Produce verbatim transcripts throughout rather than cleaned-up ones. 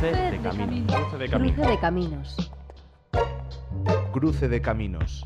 Cruce de caminos. Cruce de caminos. Cruce de caminos. Cruce de caminos.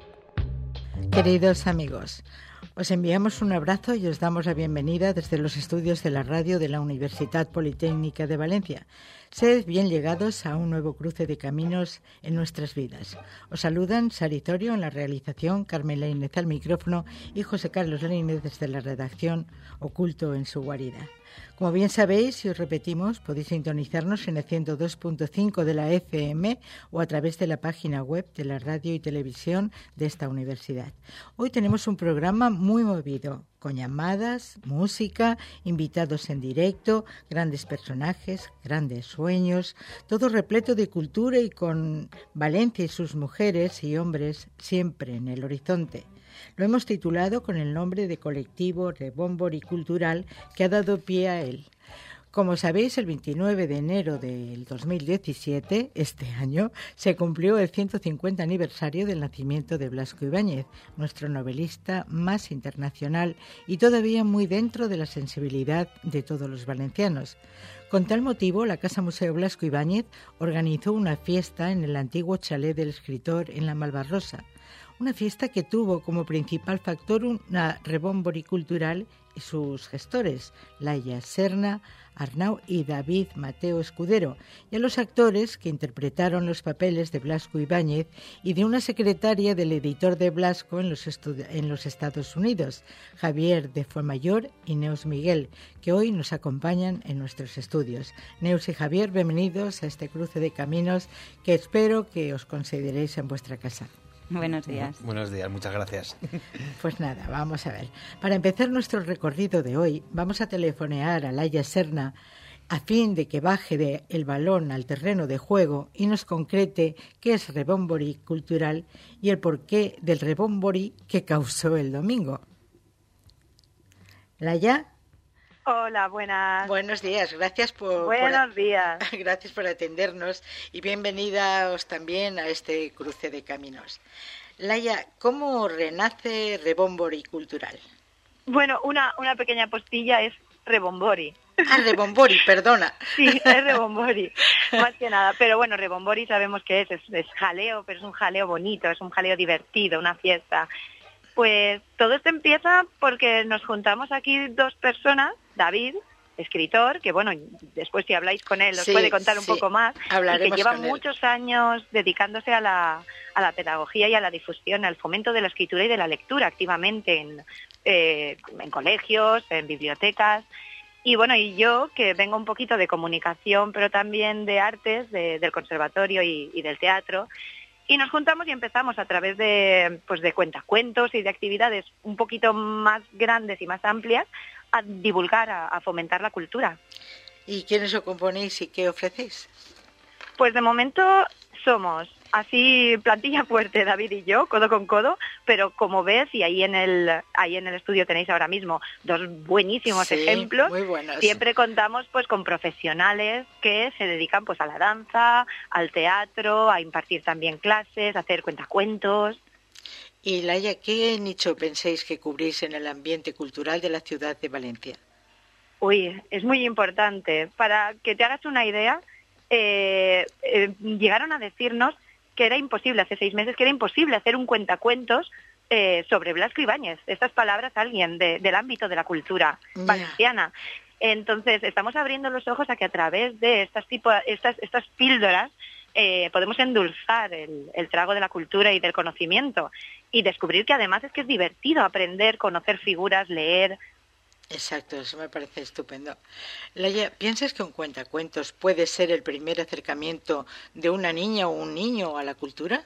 Queridos amigos, os enviamos un abrazo y os damos la bienvenida desde los estudios de la radio de la Universidad Politécnica de Valencia. Sed bien llegados a un nuevo cruce de caminos en nuestras vidas. Os saludan Sari Torio en la realización, Carmen Lainez al micrófono y José Carlos Lainez desde la redacción, oculto en su guarida. Como bien sabéis, y os repetimos, podéis sintonizarnos en el ciento dos punto cinco de la F M o a través de la página web de la radio y televisión de esta universidad. Hoy tenemos un programa muy movido, con llamadas, música, invitados en directo, grandes personajes, grandes sueños, todo repleto de cultura y con Valencia y sus mujeres y hombres siempre en el horizonte. Lo hemos titulado con el nombre de colectivo Rebombori Cultural que ha dado pie a él. Como sabéis, el veintinueve de enero del dos mil diecisiete, este año, se cumplió el ciento cincuenta aniversario del nacimiento de Blasco Ibáñez, nuestro novelista más internacional y todavía muy dentro de la sensibilidad de todos los valencianos. Con tal motivo, la Casa Museo Blasco Ibáñez organizó una fiesta en el antiguo chalet del escritor en la Malvarrosa. Una fiesta que tuvo como principal factor una rebombori cultural y sus gestores, Laia Serna, Arnau y David Mateo Escudero, y a los actores que interpretaron los papeles de Blasco Ibáñez y de una secretaria del editor de Blasco en los, estu- en los Estados Unidos, Javier de Fuenmayor y Neus Miguel, que hoy nos acompañan en nuestros estudios. Neus y Javier, bienvenidos a este cruce de caminos que espero que os consideréis en vuestra casa. Buenos días. Buenos días, muchas gracias. Pues nada, vamos a ver. Para empezar nuestro recorrido de hoy, vamos a telefonear a Laia Serna a fin de que baje de el balón al terreno de juego y nos concrete qué es Rebombori Cultural y el porqué del Rebombori que causó el domingo. Laia. Hola, buenas. Buenos días, gracias por... Buenos por, días. Gracias por atendernos y bienvenidos también a este cruce de caminos. Laia, ¿cómo renace Rebombori Cultural? Bueno, una, una pequeña postilla es Rebombori. Ah, Rebombori, perdona. Sí, es Rebombori, más que nada. Pero bueno, Rebombori sabemos que es, es, es jaleo, pero es un jaleo bonito, es un jaleo divertido, una fiesta. Pues todo esto empieza porque nos juntamos aquí dos personas, David, escritor, que bueno, después si habláis con él os sí, puede contar un sí. poco más, Hablaremos y que lleva con él. muchos años dedicándose a la, a la pedagogía y a la difusión, al fomento de la escritura y de la lectura activamente en, eh, en colegios, en bibliotecas. Y bueno, y yo, que vengo un poquito de comunicación, pero también de artes, de, del conservatorio y, y del teatro, y nos juntamos y empezamos a través de, pues de cuentacuentos y de actividades un poquito más grandes y más amplias a divulgar, a, a fomentar la cultura. ¿Y quiénes os componéis y qué ofrecéis? Pues de momento somos así plantilla fuerte, David y yo, codo con codo, pero como ves, y ahí en el ahí en el estudio tenéis ahora mismo dos buenísimos sí, ejemplos, muy buenos. Siempre contamos pues con profesionales que se dedican pues a la danza, al teatro, a impartir también clases, a hacer cuentacuentos. Y Laia, ¿qué nicho pensáis que cubrís en el ambiente cultural de la ciudad de Valencia? Uy, es muy importante. Para que te hagas una idea, eh, eh, llegaron a decirnos que era imposible, hace seis meses, que era imposible hacer un cuentacuentos eh, sobre Blasco Ibáñez. Estas palabras a alguien de, del ámbito de la cultura yeah. valenciana. Entonces, estamos abriendo los ojos a que a través de estas, tipo, estas, estas píldoras eh, podemos endulzar el, el trago de la cultura y del conocimiento y descubrir que además es que es divertido aprender, conocer figuras, leer. Exacto, eso me parece estupendo. Laia, ¿piensas que un cuentacuentos puede ser el primer acercamiento de una niña o un niño a la cultura?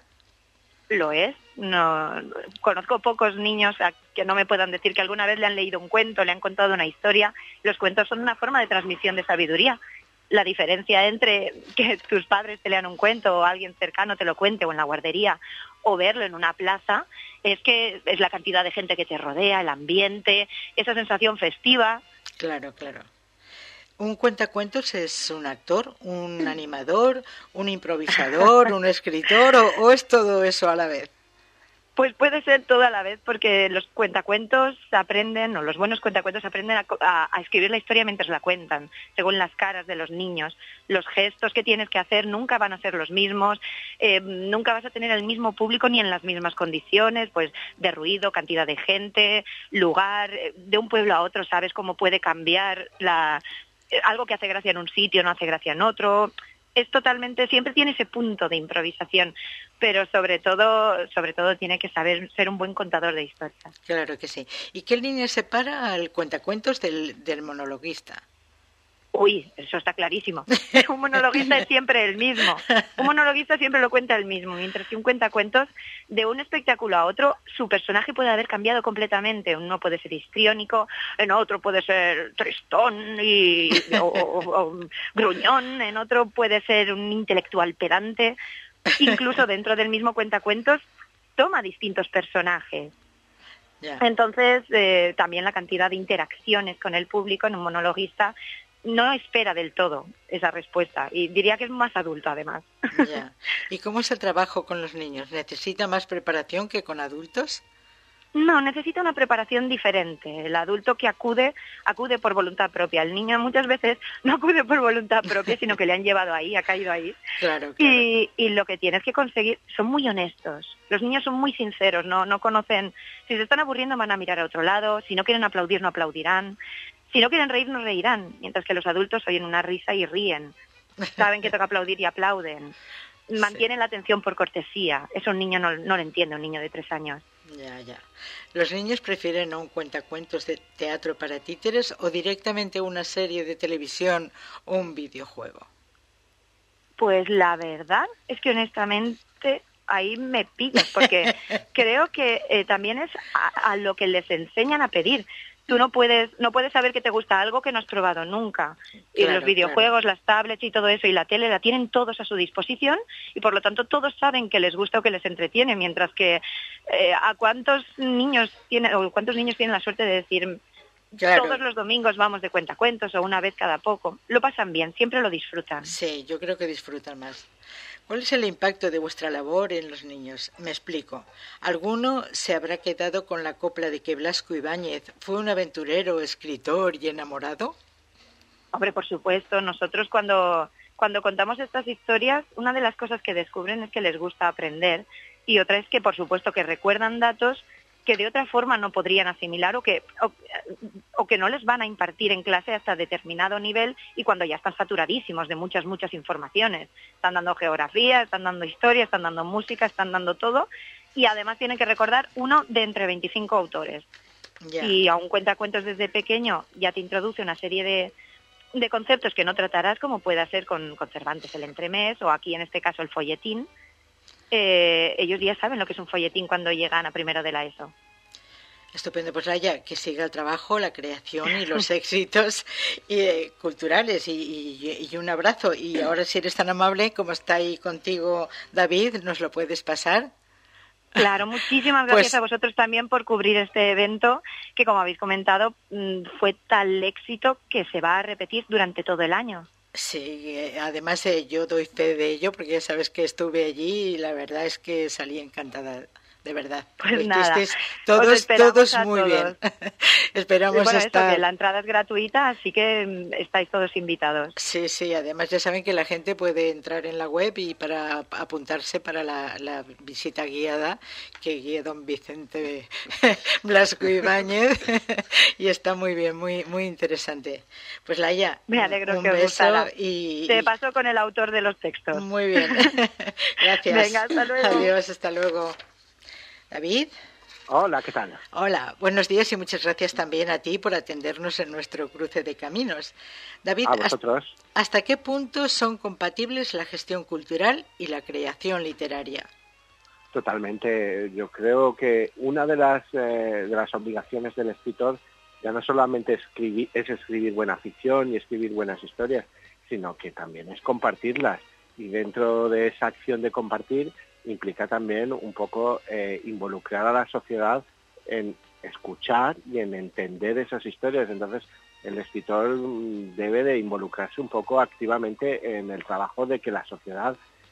Lo es. No, conozco pocos niños a que no me puedan decir que alguna vez le han leído un cuento, le han contado una historia. Los cuentos son una forma de transmisión de sabiduría. La diferencia entre que tus padres te lean un cuento o alguien cercano te lo cuente o en la guardería o verlo en una plaza es que es la cantidad de gente que te rodea, el ambiente, esa sensación festiva. Claro, claro. ¿Un cuentacuentos es un actor, un animador, un improvisador, un escritor o, o es todo eso a la vez? Pues puede ser toda la vez, porque los cuentacuentos aprenden, o los buenos cuentacuentos aprenden a, a, a escribir la historia mientras la cuentan, según las caras de los niños. Los gestos que tienes que hacer nunca van a ser los mismos, eh, nunca vas a tener el mismo público ni en las mismas condiciones, pues de ruido, cantidad de gente, lugar, de un pueblo a otro sabes cómo puede cambiar la, algo que hace gracia en un sitio, no hace gracia en otro. Es totalmente, siempre tiene ese punto de improvisación, pero sobre todo, sobre todo tiene que saber ser un buen contador de historias. Claro que sí. ¿Y qué línea separa al cuentacuentos del, del monologuista? Uy, eso está clarísimo. Un monologuista es siempre el mismo. Un monologuista siempre lo cuenta el mismo, mientras que un cuentacuentos, de un espectáculo a otro, su personaje puede haber cambiado completamente. Uno puede ser histriónico, en otro puede ser tristón y, o, o, o gruñón, en otro puede ser un intelectual pedante. Incluso dentro del mismo cuentacuentos toma distintos personajes. Yeah. Entonces, eh, también la cantidad de interacciones con el público en un monologuista no espera del todo esa respuesta y diría que es más adulto además. Ya. ¿Y cómo es el trabajo con los niños? ¿Necesita más preparación que con adultos? No, necesita una preparación diferente. El adulto que acude, acude por voluntad propia. El niño muchas veces no acude por voluntad propia, sino que le han llevado ahí, ha caído ahí. Claro, claro. Y, y lo que tienes que conseguir, son muy honestos. Los niños son muy sinceros, no, no conocen, si se están aburriendo van a mirar a otro lado, si no quieren aplaudir no aplaudirán. Si no quieren reír, no reirán, mientras que los adultos oyen una risa y ríen. Saben que toca aplaudir y aplauden. Mantienen sí. la atención por cortesía. Eso un niño no, no lo entiende, un niño de tres años. Ya, ya. ¿Los niños prefieren un cuentacuentos de teatro para títeres o directamente una serie de televisión o un videojuego? Pues la verdad es que honestamente ahí me pillas, porque creo que eh, también es a, a lo que les enseñan a pedir. Tú no puedes no puedes saber que te gusta algo que no has probado nunca. Y claro, los videojuegos, claro. las tablets y todo eso y la tele la tienen todos a su disposición y por lo tanto todos saben que les gusta o que les entretiene, mientras que eh, a cuántos niños tienen o cuántos niños tienen la suerte de decir claro. todos los domingos vamos de cuentacuentos o una vez cada poco. Lo pasan bien, siempre lo disfrutan. Sí, yo creo que disfrutan más. ¿Cuál es el impacto de vuestra labor en los niños? Me explico. ¿Alguno se habrá quedado con la copla de que Blasco Ibáñez fue un aventurero, escritor y enamorado? Hombre, por supuesto. Nosotros cuando, cuando contamos estas historias, una de las cosas que descubren es que les gusta aprender y otra es que, por supuesto, que recuerdan datos que de otra forma no podrían asimilar o que, o, o que no les van a impartir en clase hasta determinado nivel y cuando ya están saturadísimos de muchas, muchas informaciones. Están dando geografía, están dando historia, están dando música, están dando todo y además tienen que recordar uno de entre veinticinco autores. Yeah. Y a un cuentacuentos desde pequeño ya te introduce una serie de, de conceptos que no tratarás como pueda ser con, con Cervantes el entremés o aquí en este caso el folletín. Eh, ellos ya saben lo que es un folletín cuando llegan a primero de la ESO. Estupendo, pues Laia, que siga el trabajo, la creación y los éxitos eh, culturales y, y, y un abrazo. Y ahora si eres tan amable, como está ahí contigo David, ¿nos lo puedes pasar? Claro, muchísimas gracias pues, a vosotros también por cubrir este evento que, como habéis comentado, fue tal éxito que se va a repetir durante todo el año. Sí, además eh, yo doy fe de ello porque ya sabes que estuve allí y la verdad es que salí encantada, de verdad. Pues nada, todos, todos muy todos. bien. Esperamos bueno, estar... eso, que la entrada es gratuita, así que estáis todos invitados. Sí, sí, además ya saben que la gente puede entrar en la web y para apuntarse para la, la visita guiada que guía don Vicente Blasco Ibáñez y está muy bien, muy muy interesante. Pues Laia, me alegro un que os beso gustara. Y, Te y... paso con el autor de los textos. Muy bien, gracias. Venga, hasta luego. Adiós, hasta luego. David. Hola, ¿qué tal? Hola, buenos días y muchas gracias también a ti por atendernos en nuestro cruce de caminos. David, a vosotros. ¿hasta qué punto son compatibles la gestión cultural y la creación literaria? Totalmente. Yo creo que una de las, eh, de las obligaciones del escritor ya no solamente escribir, es escribir buena ficción y escribir buenas historias, sino que también es compartirlas. Y dentro de esa acción de compartir implica también un poco eh, involucrar a la sociedad en escuchar y en entender esas historias. Entonces, el escritor debe de involucrarse un poco activamente en el trabajo de que la sociedad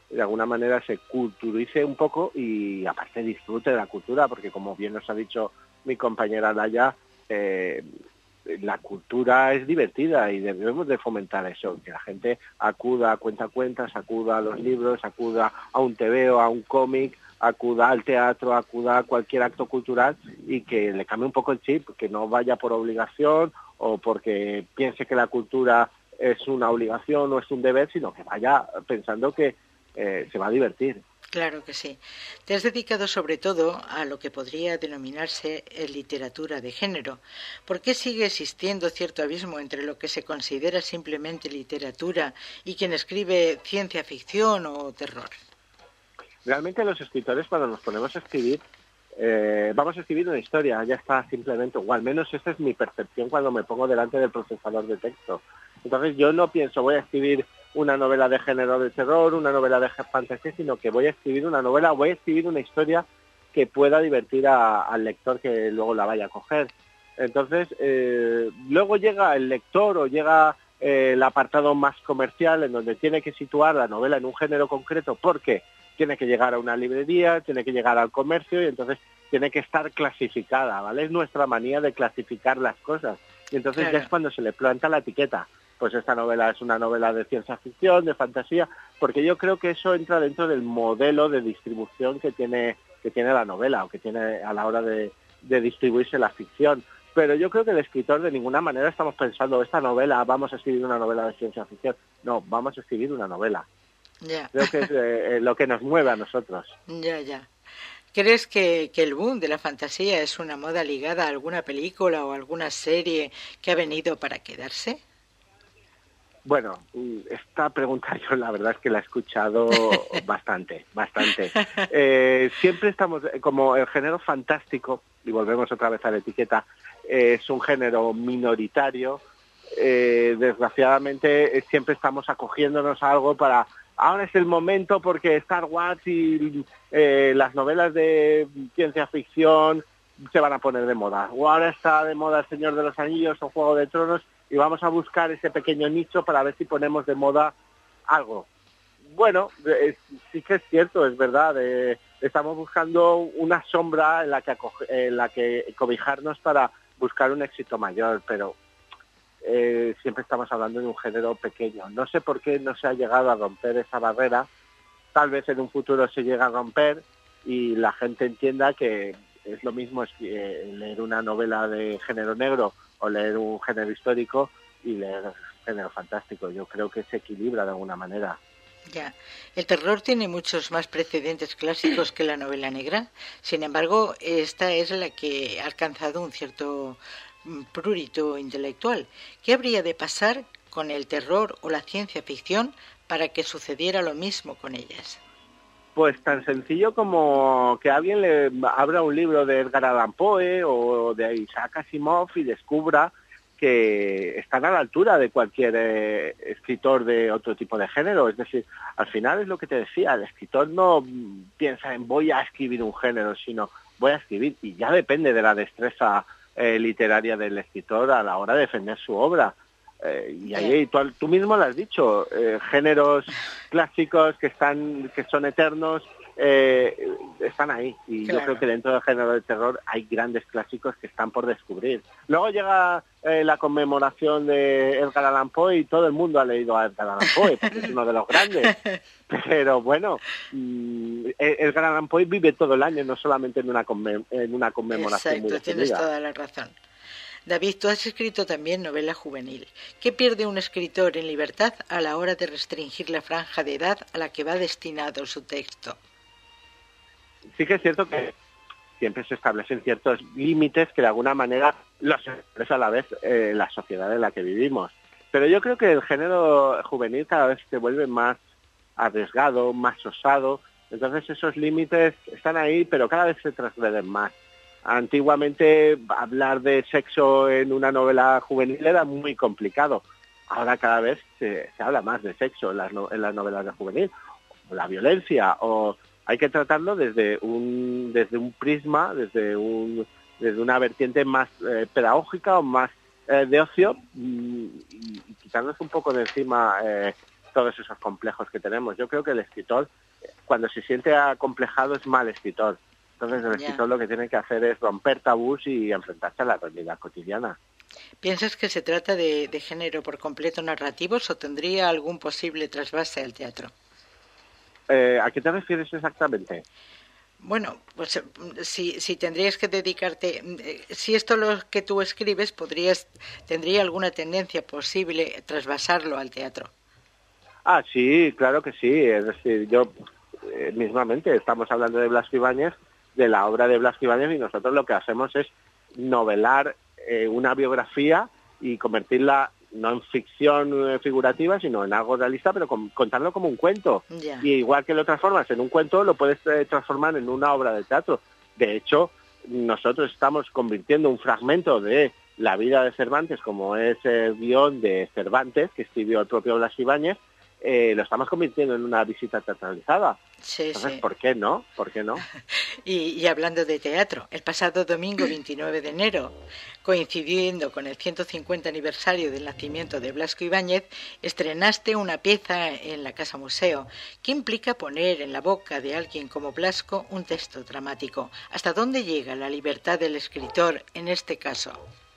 de alguna manera se culturice un poco y aparte disfrute de la cultura, porque como bien nos ha dicho mi compañera Laia, eh, la cultura es divertida y debemos de fomentar eso, que la gente acuda a cuentacuentas, acuda a los libros, acuda a un tebeo, a un cómic, acuda al teatro, acuda a cualquier acto cultural y que le cambie un poco el chip, que no vaya por obligación o porque piense que la cultura es una obligación o es un deber, sino que vaya pensando que eh, se va a divertir. Claro que sí. Te has dedicado sobre todo a lo que podría denominarse literatura de género. ¿Por qué sigue existiendo cierto abismo entre lo que se considera simplemente literatura y quien escribe ciencia ficción o terror? Realmente los escritores, cuando nos ponemos a escribir, eh, vamos a escribir una historia, ya está simplemente, o al menos esa es mi percepción cuando me pongo delante del procesador de texto. Entonces yo no pienso, voy a escribir una novela de género de terror, una novela de fantasía, sino que voy a escribir una novela, voy a escribir una historia que pueda divertir a, al lector que luego la vaya a coger. Entonces, eh, luego llega el lector o llega eh, el apartado más comercial en donde tiene que situar la novela en un género concreto, porque tiene que llegar a una librería, tiene que llegar al comercio y entonces tiene que estar clasificada, ¿vale? Es nuestra manía de clasificar las cosas. Y entonces claro, ya es cuando se le planta la etiqueta. Pues esta novela es una novela de ciencia ficción, de fantasía, porque yo creo que eso entra dentro del modelo de distribución que tiene que tiene la novela o que tiene a la hora de, de distribuirse la ficción. Pero yo creo que el escritor de ninguna manera estamos pensando, esta novela, vamos a escribir una novela de ciencia ficción. No, vamos a escribir una novela. Ya. Creo que es eh, lo que nos mueve a nosotros. Ya, ya. ¿Crees que, que el boom de la fantasía es una moda ligada a alguna película o alguna serie que ha venido para quedarse? Bueno, esta pregunta yo la verdad es que la he escuchado bastante, bastante. Eh, siempre estamos, como el género fantástico, y volvemos otra vez a la etiqueta, eh, es un género minoritario, eh, desgraciadamente eh, siempre estamos acogiéndonos a algo para, ahora es el momento porque Star Wars y eh, las novelas de ciencia ficción se van a poner de moda, o ahora está de moda El Señor de los Anillos o Juego de Tronos, y vamos a buscar ese pequeño nicho para ver si ponemos de moda algo. Bueno, es, sí que es cierto, es verdad, eh, estamos buscando una sombra en la que acoge, en la que cobijarnos para buscar un éxito mayor, pero eh, siempre estamos hablando de un género pequeño. No sé por qué no se ha llegado a romper esa barrera, tal vez en un futuro se llegue a romper y la gente entienda que es lo mismo es, eh, leer una novela de género negro o leer un género histórico y leer género fantástico. Yo creo que se equilibra de alguna manera. Ya. El terror tiene muchos más precedentes clásicos que la novela negra. Sin embargo, esta es la que ha alcanzado un cierto prurito intelectual. ¿Qué habría de pasar con el terror o la ciencia ficción para que sucediera lo mismo con ellas? Pues tan sencillo como que alguien le abra un libro de Edgar Allan Poe o de Isaac Asimov y descubra que están a la altura de cualquier eh, escritor de otro tipo de género. Es decir, al final es lo que te decía, el escritor no piensa en voy a escribir un género, sino voy a escribir, y ya depende de la destreza eh, literaria del escritor a la hora de defender su obra. Eh, y ahí tú, tú mismo lo has dicho, eh, géneros clásicos que están que son eternos eh, están ahí, y claro, yo creo que dentro del género del terror hay grandes clásicos que están por descubrir. Luego llega eh, la conmemoración de Edgar Allan Poe y todo el mundo ha leído a Edgar Allan Poe porque es uno de los grandes, pero bueno, mm, Edgar Allan Poe vive todo el año, no solamente en una, conmem- en una conmemoración. Exacto, muy tienes toda la razón. David, tú has escrito también novela juvenil. ¿Qué pierde un escritor en libertad a la hora de restringir la franja de edad a la que va destinado su texto? Sí que es cierto que siempre se establecen ciertos límites que de alguna manera los expresa a la vez eh, la sociedad en la que vivimos. Pero yo creo que el género juvenil cada vez se vuelve más arriesgado, más osado. Entonces esos límites están ahí, pero cada vez se transgreden más. Antiguamente hablar de sexo en una novela juvenil era muy complicado. Ahora cada vez se, se habla más de sexo en las, no, en las novelas de juvenil. O la violencia, o hay que tratarlo desde un desde un prisma, desde un desde una vertiente más eh, pedagógica o más eh, de ocio, y, y quitarnos un poco de encima eh, todos esos complejos que tenemos. Yo creo que el escritor, cuando se siente acomplejado, es mal escritor. Entonces el escritor yeah. lo que tiene que hacer es romper tabús y enfrentarse a la realidad cotidiana. ¿Piensas que se trata de, de género por completo narrativos o tendría algún posible trasvase al teatro? Eh, ¿A qué te refieres exactamente? Bueno, pues si, si tendrías que dedicarte, si esto lo que tú escribes, podrías, ¿tendría alguna tendencia posible trasvasarlo al teatro? Ah, sí, claro que sí. Es decir, yo eh, mismamente estamos hablando de Blasco Ibáñez, de la obra de Blasco Ibáñez, y nosotros lo que hacemos es novelar eh, una biografía y convertirla no en ficción eh, figurativa, sino en algo realista, pero con, contarlo como un cuento. Yeah. Y igual que lo transformas en un cuento, lo puedes eh, transformar en una obra de teatro. De hecho, nosotros estamos convirtiendo un fragmento de la vida de Cervantes, como es el guión de Cervantes, que escribió el propio Blasco Ibáñez, eh, lo estamos convirtiendo en una visita teatralizada. Sí, Entonces, sí. ¿por qué no? ¿Por qué no? y, y hablando de teatro, el pasado domingo veintinueve de enero, coincidiendo con el ciento cincuenta aniversario del nacimiento de Blasco Ibáñez, estrenaste una pieza en la Casa Museo. ¿Qué implica poner en la boca de alguien como Blasco un texto dramático? ¿Hasta dónde llega la libertad del escritor en este caso?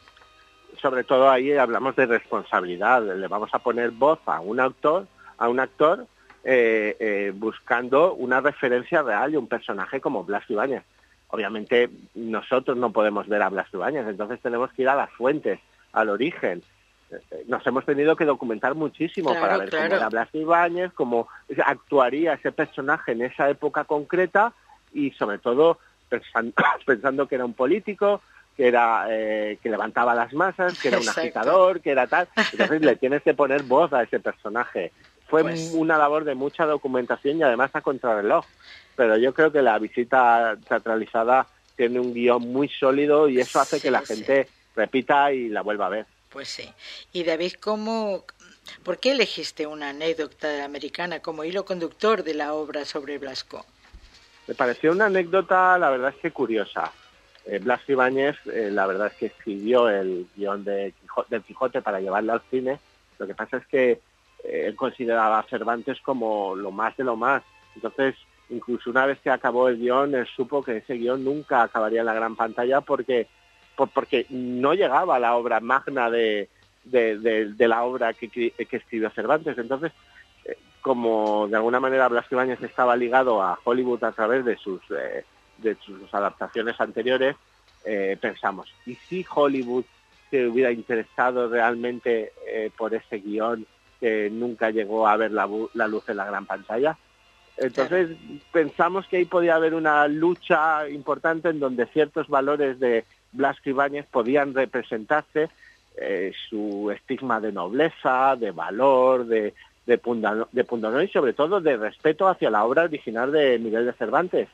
Sobre todo ahí hablamos de responsabilidad. Le vamos a poner voz a un autor, a un actor, eh, eh, buscando una referencia real y un personaje como Blasco Ibáñez. Obviamente nosotros no podemos ver a Blasco Ibáñez, entonces tenemos que ir a las fuentes, al origen. Nos hemos tenido que documentar muchísimo claro, para ver claro. cómo era Blasco Ibáñez, cómo actuaría ese personaje en esa época concreta y sobre todo pensando, pensando que era un político, que era eh, que levantaba las masas, que era un Exacto. agitador, que era tal. Entonces le tienes que poner voz a ese personaje. Fue pues... una labor de mucha documentación y además a contrarreloj. Pero yo creo que la visita teatralizada tiene un guión muy sólido y eso hace sí, que la sí. gente repita y la vuelva a ver. Pues sí. Y David, ¿cómo, ¿por qué elegiste una anécdota americana como hilo conductor de la obra sobre Blasco? Me pareció una anécdota, la verdad es que curiosa. Eh, Blasco Ibáñez, eh, la verdad es que escribió el guión de Quijote, del Quijote para llevarlo al cine. Lo que pasa es que eh, él consideraba a Cervantes como lo más de lo más. Entonces, incluso una vez que acabó el guión, él supo que ese guión nunca acabaría en la gran pantalla porque, por, porque no llegaba a la obra magna de, de, de, de la obra que, que escribió Cervantes. Entonces, eh, como de alguna manera Blasco Ibáñez estaba ligado a Hollywood a través de sus... Eh, de sus adaptaciones anteriores, eh, pensamos, ¿y si Hollywood se hubiera interesado realmente eh, por ese guión que nunca llegó a ver la, la luz en la gran pantalla? Entonces claro. Pensamos que ahí podía haber una lucha importante en donde ciertos valores de Blasco Ibáñez podían representarse, eh, su estigma de nobleza, de valor, de, de, pundano, de pundonor y sobre todo de respeto hacia la obra original de Miguel de Cervantes.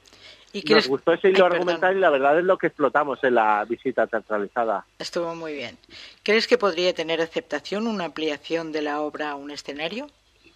¿Y Nos crees... gustó ese hilo Ay, argumental perdón. y la verdad es lo que explotamos en la visita teatralizada. Estuvo muy bien. ¿Crees que podría tener aceptación una ampliación de la obra a un escenario?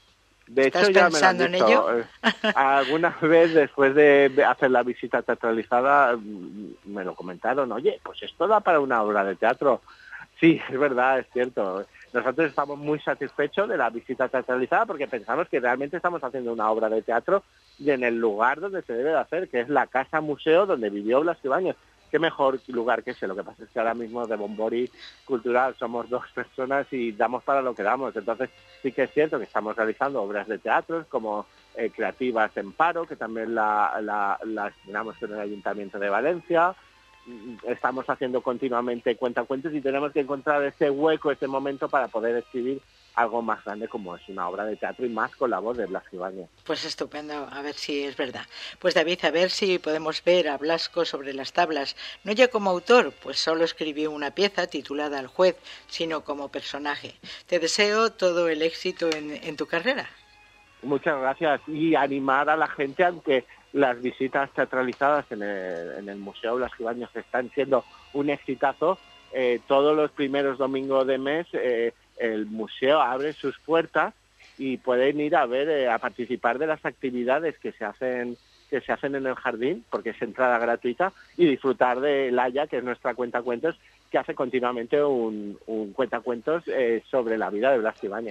De ¿Estás hecho, ya pensando me lo han en dicho. ello? Alguna vez después de hacer la visita teatralizada me lo comentaron, oye, pues esto da para una obra de teatro. Sí, es verdad, es cierto. Nosotros estamos muy satisfechos de la visita teatralizada porque pensamos que realmente estamos haciendo una obra de teatro y en el lugar donde se debe de hacer, que es la Casa Museo donde vivió Blasco Ibáñez. Qué mejor lugar que ese. Lo que pasa es que ahora mismo de Bombori Cultural somos dos personas y damos para lo que damos. Entonces sí que es cierto que estamos realizando obras de teatro como eh, Creativas en Paro, que también la, la, la estrenamos en el Ayuntamiento de Valencia. Estamos haciendo continuamente cuentacuentos y tenemos que encontrar ese hueco, ese momento para poder escribir algo más grande como es una obra de teatro y más con la voz de Blasco Ibáñez. Pues estupendo, a ver si es verdad. Pues David, a ver si podemos ver a Blasco sobre las tablas, no ya como autor, pues solo escribió una pieza titulada El juez, sino como personaje. Te deseo todo el éxito en, en tu carrera. Muchas gracias y animar a la gente, aunque las visitas teatralizadas en el, en el Museo Blasco Ibáñez están siendo un exitazo, eh, todos los primeros domingos de mes eh, el museo abre sus puertas y pueden ir a ver, eh, a participar de las actividades que se hacen que se hacen en el jardín, porque es entrada gratuita, y disfrutar de Laia, que es nuestra cuentacuentos, que hace continuamente un, un cuentacuentos eh, sobre la vida de Blasco Ibáñez.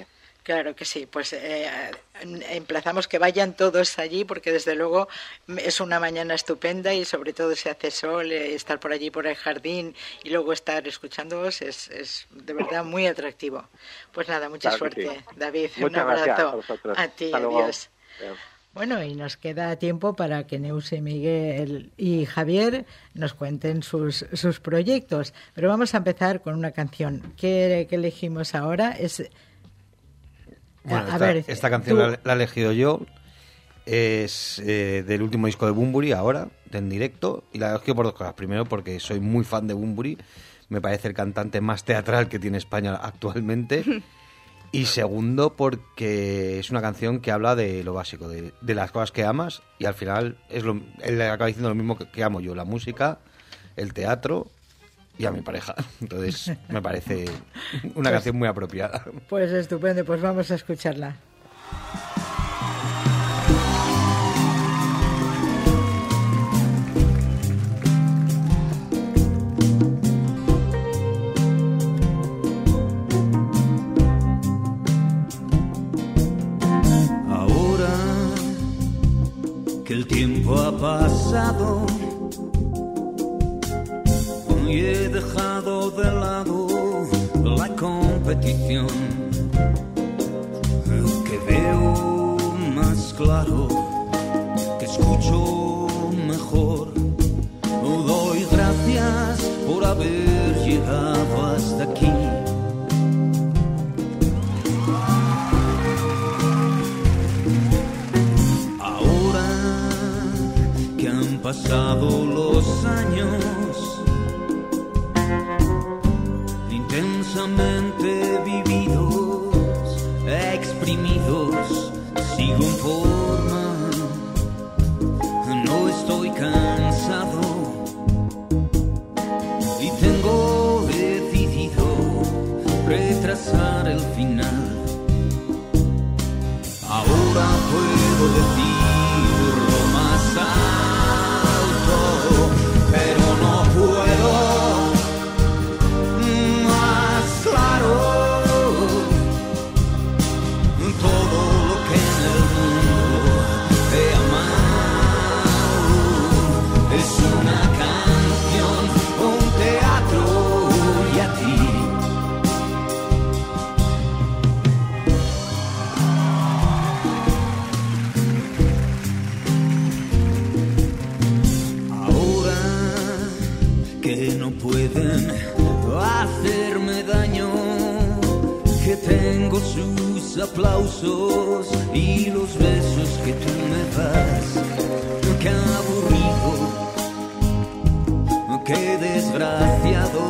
Claro que sí, pues eh, emplazamos que vayan todos allí porque desde luego es una mañana estupenda y sobre todo se hace sol, eh, estar por allí por el jardín y luego estar escuchándoos es, es de verdad muy atractivo. Pues nada, mucha Claro suerte, sí. David. Muchas un abrazo gracias a vosotros. a ti, Hasta luego. adiós. Adiós. Bueno, y nos queda tiempo para que Neus, Miguel y Javier nos cuenten sus, sus proyectos. Pero vamos a empezar con una canción. ¿Qué, qué elegimos ahora? Es... Bueno, a esta, ver, esta canción tú... la, la he elegido yo. Es eh, del último disco de Bunbury, ahora, en directo. Y la he elegido por dos cosas. Primero, porque soy muy fan de Bunbury. Me parece el cantante más teatral que tiene España actualmente. Y segundo, porque es una canción que habla de lo básico, de, de las cosas que amas. Y al final es lo, él acaba diciendo lo mismo que, que amo yo: la música, el teatro y a mi pareja. Entonces me parece una pues, canción muy apropiada. Pues estupendo, pues vamos a escucharla. Ahora que el tiempo ha pasado y he dejado de lado la competición, que veo más claro, que escucho mejor, doy gracias por haber llegado hasta aquí. Ahora que han pasado los años, intensamente vividos, exprimidos, sigo en forma, no estoy cansado y tengo decidido retrasar el final. Ahora puedo decirlo más alto, pero no puedo todo lo que en el mundo he amado es una canción, un teatro y a ti. Ahora que no pueden hacerme daño, que tengo sus aplausos y los besos que tú me das, qué aburrido, qué desgraciado,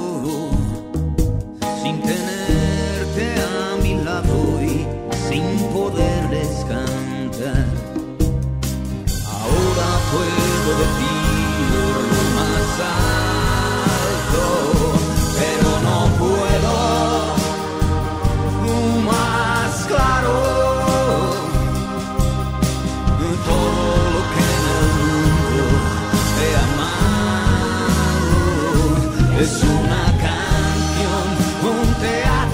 sin tenerte a mi lado y sin poderles cantar. Ahora puedo decirlo más alto, pero no puedo más claro, todo lo que en el mundo he amado es una canción, un teatro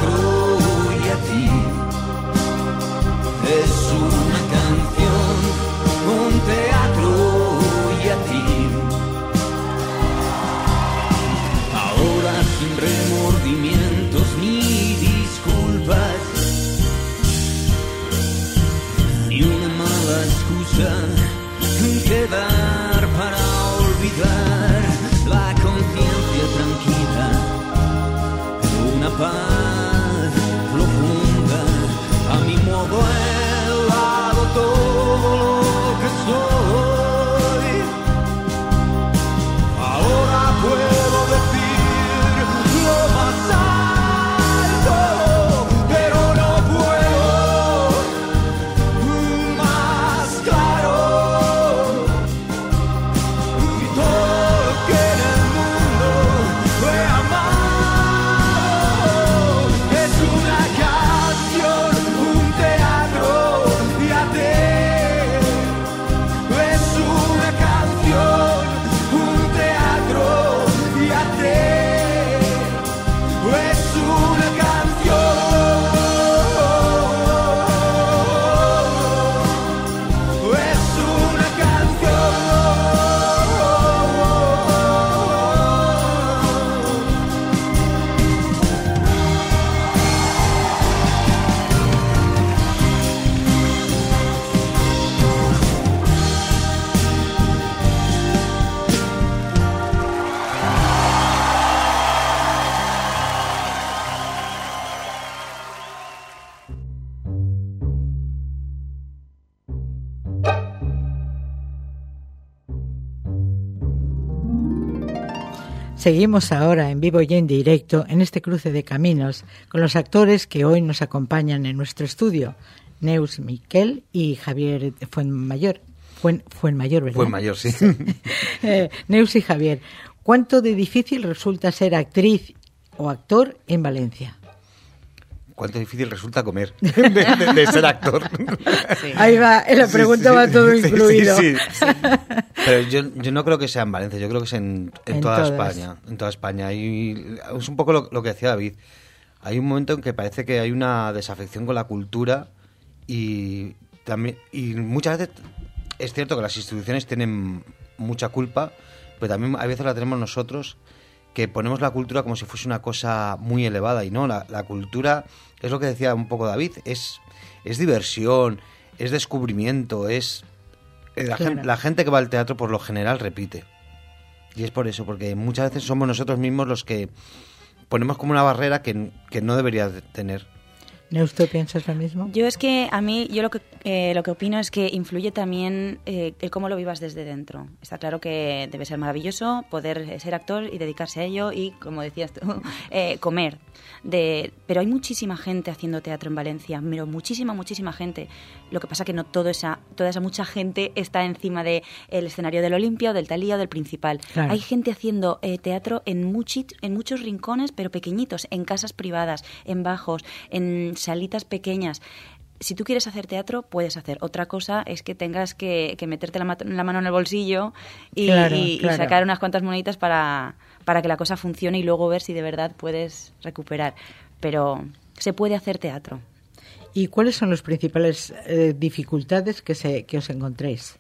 Seguimos ahora en vivo y en directo en este cruce de caminos con los actores que hoy nos acompañan en nuestro estudio, Neus Miquel y Javier Fuenmayor. Fuen, Fuenmayor, ¿verdad? Fuenmayor, sí. sí. Eh, Neus y Javier, ¿cuánto de difícil resulta ser actriz o actor en Valencia? Cuánto difícil resulta comer de, de, de ser actor. Sí. Ahí va, en la pregunta sí, sí, va todo sí, incluido. Sí, sí, sí. Pero yo, yo no creo que sea en Valencia, yo creo que es en, en, en toda todas. España. En toda España. Y es un poco lo, lo que decía David. Hay un momento en que parece que hay una desafección con la cultura y también y muchas veces es cierto que las instituciones tienen mucha culpa, pero también a veces la tenemos nosotros, que ponemos la cultura como si fuese una cosa muy elevada, y no, la, la cultura es lo que decía un poco David, es, es diversión, es descubrimiento, es la, claro. gente, la gente que va al teatro por lo general repite, y es por eso, porque muchas veces somos nosotros mismos los que ponemos como una barrera que, que no debería tener. Neus, ¿tú piensas lo mismo? Yo es que a mí, yo lo que eh, lo que opino es que influye también eh, el cómo lo vivas desde dentro. Está claro que debe ser maravilloso poder ser actor y dedicarse a ello y, como decías tú, eh, comer. De, pero hay muchísima gente haciendo teatro en Valencia, pero muchísima, muchísima gente. Lo que pasa que no todo esa, toda esa mucha gente está encima del escenario del Olimpia o del Thalía o del Principal. Claro. Hay gente haciendo eh, teatro en, muchit, en muchos rincones, pero pequeñitos, en casas privadas, en bajos, en salitas pequeñas. Si tú quieres hacer teatro, puedes hacer. Otra cosa es que tengas que, que meterte la, la mano en el bolsillo y, claro, y, claro. y sacar unas cuantas moneditas para, para que la cosa funcione y luego ver si de verdad puedes recuperar. Pero se puede hacer teatro. ¿Y cuáles son las principales eh, dificultades que, se, que os encontréis?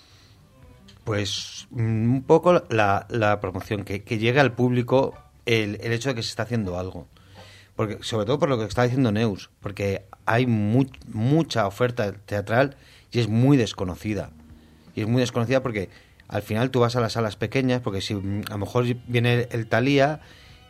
Pues un poco la, la promoción, que, que llegue al público el, el hecho de que se está haciendo algo. Porque, sobre todo por lo que está diciendo Neus, porque hay mu- mucha oferta teatral y es muy desconocida. Y es muy desconocida porque al final tú vas a las salas pequeñas, porque si a lo mejor viene el Thalía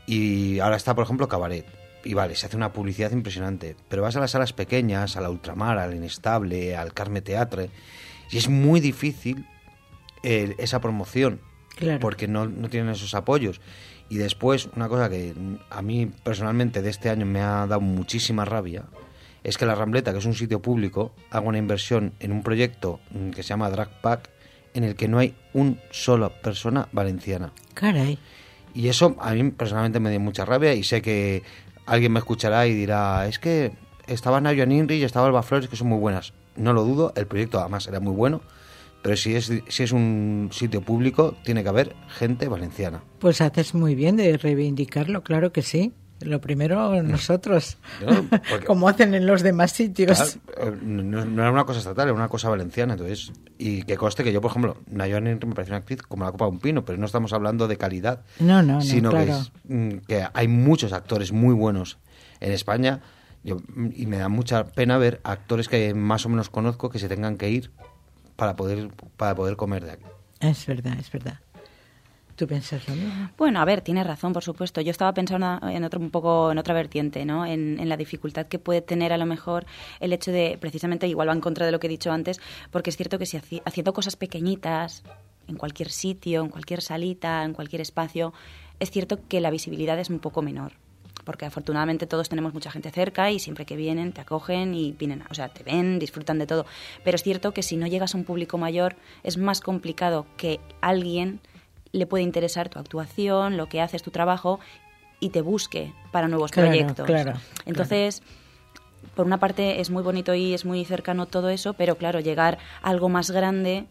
y ahora está, por ejemplo, Cabaret, y vale, se hace una publicidad impresionante, pero vas a las salas pequeñas, a la Ultramar, al Inestable, al Carme Teatre, y es muy difícil eh, esa promoción, claro. porque no, no tienen esos apoyos. Y después, una cosa que a mí personalmente de este año me ha dado muchísima rabia, es que la Rambleta, que es un sitio público, haga una inversión en un proyecto que se llama Drag Pack, en el que no hay una sola persona valenciana. Caray. Y eso a mí personalmente me dio mucha rabia, y sé que alguien me escuchará y dirá, es que estaba Nayo Ninri y estaba Alba Flores, que son muy buenas. No lo dudo, el proyecto además era muy bueno. Pero si es si es un sitio público, tiene que haber gente valenciana. Pues haces muy bien de reivindicarlo, claro que sí. Lo primero nosotros, no, porque, como hacen en los demás sitios. Claro, no, no era una cosa estatal, era una cosa valenciana. Entonces, y que conste que yo, por ejemplo, Nayone me parece una actriz como la copa de un pino, pero no estamos hablando de calidad. No, no, no, sino claro. que, es, que hay muchos actores muy buenos en España, yo, y me da mucha pena ver actores que más o menos conozco que se tengan que ir para poder para poder comer de aquí. Es verdad, es verdad. ¿Tú piensas lo mismo? Bueno, a ver, tienes razón, por supuesto. Yo estaba pensando en otro un poco en otra vertiente, ¿no? En, en la dificultad que puede tener a lo mejor el hecho de, precisamente, igual va en contra de lo que he dicho antes, porque es cierto que si haci- haciendo cosas pequeñitas, en cualquier sitio, en cualquier salita, en cualquier espacio, es cierto que la visibilidad es un poco menor. Porque afortunadamente todos tenemos mucha gente cerca y siempre que vienen te acogen y vienen, o sea, te ven, disfrutan de todo. Pero es cierto que si no llegas a un público mayor es más complicado que alguien le puede interesar tu actuación, lo que haces, tu trabajo y te busque para nuevos claro, proyectos. Claro, Entonces, claro. por una parte es muy bonito y es muy cercano todo eso, pero claro, llegar a algo más grande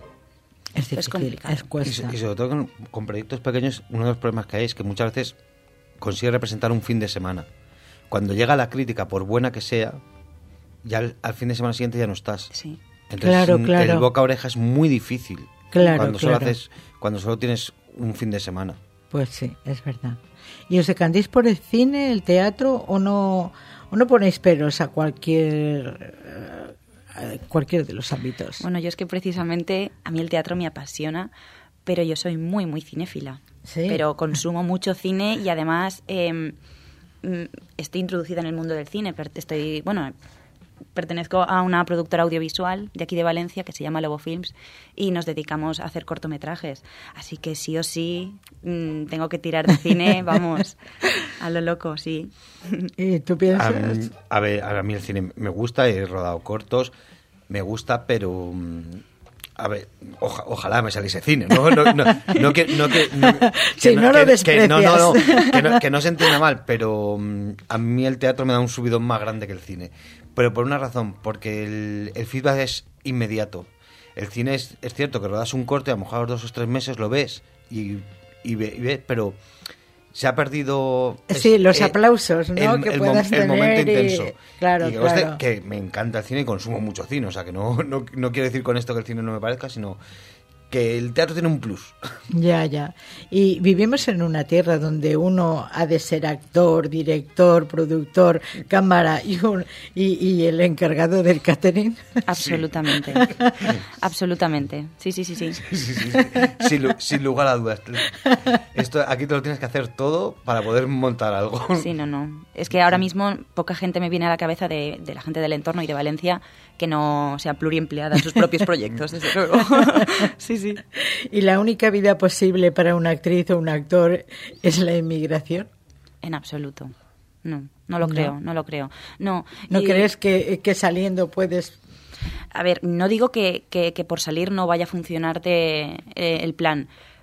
es, difícil, es complicado. Es cuesta. Y, y sobre todo con, con proyectos pequeños, uno de los problemas que hay es que muchas veces consigue representar un fin de semana. Cuando llega la crítica, por buena que sea, ya al, al fin de semana siguiente ya no estás. Sí. Entonces, claro, claro. el boca a oreja es muy difícil. Claro, cuando claro. solo haces, cuando solo tienes un fin de semana. Pues sí, es verdad. ¿Y os decantís por el cine, el teatro, o no, o no ponéis peros a cualquier, a cualquier de los ámbitos? Bueno, yo es que precisamente a mí el teatro me apasiona, pero yo soy muy, muy cinéfila. ¿Sí? Pero consumo mucho cine y además eh, estoy introducida en el mundo del cine. Estoy, bueno, pertenezco a una productora audiovisual de aquí de Valencia que se llama Lobo Films y nos dedicamos a hacer cortometrajes. Así que sí o sí mmm, tengo que tirar de cine, vamos, a lo loco, sí. ¿Y tú piensas? A mí, a ver, a mí el cine me gusta, he rodado cortos, me gusta, pero... A ver, oja, ojalá me saliese cine, ¿no? No, no, no que... No que no, si que, no, no que, lo desprecias. Que no, no, no, que no, que no se entienda mal, pero um, a mí el teatro me da un subidón más grande que el cine. Pero por una razón, porque el, el feedback es inmediato. El cine es, es cierto que rodas un corte, a lo mejor a los dos o tres meses lo ves y, y, ve, y ves, pero... Se ha perdido... Sí, es, los eh, aplausos, ¿no? El, que el, puedas el tener momento y... intenso. Claro, y que, claro. Usted, que me encanta el cine y consumo mucho cine. O sea, que no, no, no quiero decir con esto que el cine no me parezca, sino que el teatro tiene un plus. Ya, ya. Y vivimos en una tierra donde uno ha de ser actor, director, productor, cámara y, un, y, y el encargado del catering. Absolutamente. Sí. Absolutamente. Sí, sí, sí, sí. sí, sí, sí, sí. Sin, sin lugar a dudas. Esto, aquí te lo tienes que hacer todo para poder montar algo. Sí, no, no. Es que ahora mismo poca gente me viene a la cabeza de, de la gente del entorno y de Valencia que no sea pluriempleada en sus propios proyectos, desde luego. Sí, sí. ¿Y la única vida posible para una actriz o un actor es la inmigración? En absoluto. No, no lo no. creo, no lo creo. No, ¿No y, crees que, que saliendo puedes...? A ver, no digo que, que, que por salir no vaya a funcionarte eh, el plan,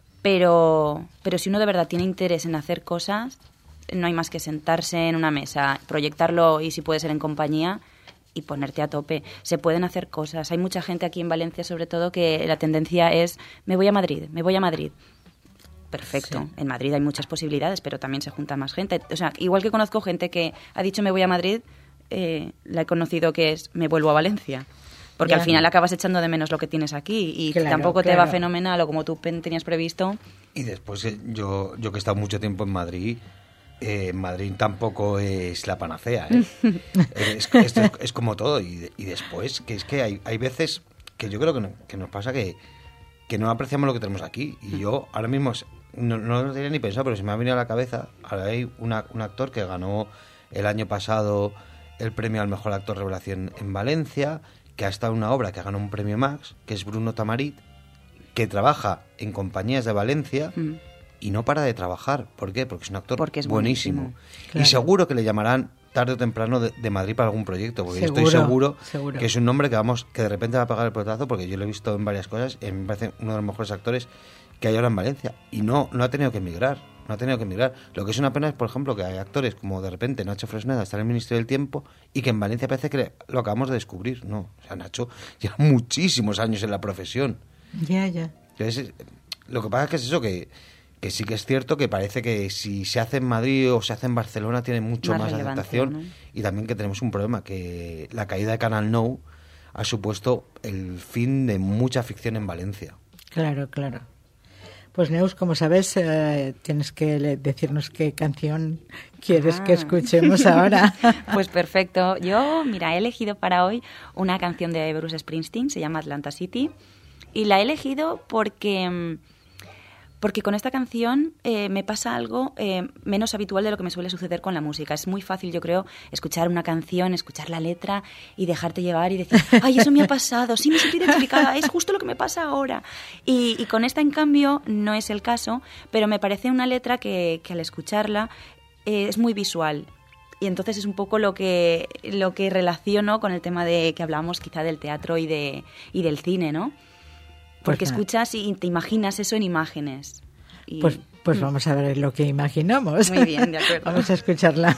pero, pero si uno de verdad tiene interés en hacer cosas, no hay más que sentarse en una mesa, proyectarlo y si puede ser en compañía y ponerte a tope. Se pueden hacer cosas. Hay mucha gente aquí en Valencia, sobre todo, que la tendencia es me voy a Madrid, me voy a Madrid. Perfecto. Sí. En Madrid hay muchas posibilidades, pero también se junta más gente. O sea, igual que conozco gente que ha dicho me voy a Madrid, eh, la he conocido que es me vuelvo a Valencia. Porque ya. Al final acabas echando de menos lo que tienes aquí y claro, tampoco claro. te va fenomenal o como tú tenías previsto. Y después eh, yo, yo que he estado mucho tiempo en Madrid... Eh, Madrid tampoco es la panacea, ¿eh? es, es, es, es como todo y, y después que es que hay, hay veces que yo creo que, no, que nos pasa que, que no apreciamos lo que tenemos aquí y yo ahora mismo no, no lo tenía ni pensado pero se me ha venido a la cabeza. Ahora hay una, un actor que ganó el año pasado el premio al mejor actor revelación en Valencia, que ha estado en una obra que ha ganado un premio Max, que es Bruno Tamarit, que trabaja en compañías de Valencia mm. y no para de trabajar. ¿Por qué? Porque es un actor porque es buenísimo. buenísimo. Claro. Y seguro que le llamarán tarde o temprano de, de Madrid para algún proyecto, porque seguro, estoy seguro, seguro que es un nombre que vamos que de repente va a pagar el pelotazo, porque yo lo he visto en varias cosas y me parece uno de los mejores actores que hay ahora en Valencia. Y no, no ha tenido que emigrar, no ha tenido que emigrar. Lo que es una pena es, por ejemplo, que hay actores como de repente Nacho Fresneda está en el Ministerio del Tiempo y que en Valencia parece que lo acabamos de descubrir. No, o sea, Nacho lleva muchísimos años en la profesión. Ya, ya. Entonces, lo que pasa es que es eso, que que sí que es cierto que parece que si se hace en Madrid o se hace en Barcelona tiene mucho más, más aceptación, ¿no? Y también que tenemos un problema, que la caída de Canal Nou ha supuesto el fin de mucha ficción en Valencia. Claro, claro. Pues Neus, como sabes, eh, tienes que decirnos qué canción quieres ah. que escuchemos ahora. Pues perfecto. Yo, mira, he elegido para hoy una canción de Bruce Springsteen, se llama Atlanta City, y la he elegido porque... Porque con esta canción eh, me pasa algo eh, menos habitual de lo que me suele suceder con la música. Es muy fácil, yo creo, escuchar una canción, escuchar la letra y dejarte llevar y decir, ¡ay, eso me ha pasado! Sí, me siento identificada, es justo lo que me pasa ahora. Y, y con esta, en cambio, no es el caso, pero me parece una letra que, que al escucharla eh, es muy visual. Y entonces es un poco lo que, lo que relaciono con el tema de que hablábamos quizá del teatro y, de, y del cine, ¿no? Porque pues escuchas y te imaginas eso en imágenes. Y... Pues, pues vamos a ver lo que imaginamos. Muy bien, de acuerdo. Vamos a escucharla.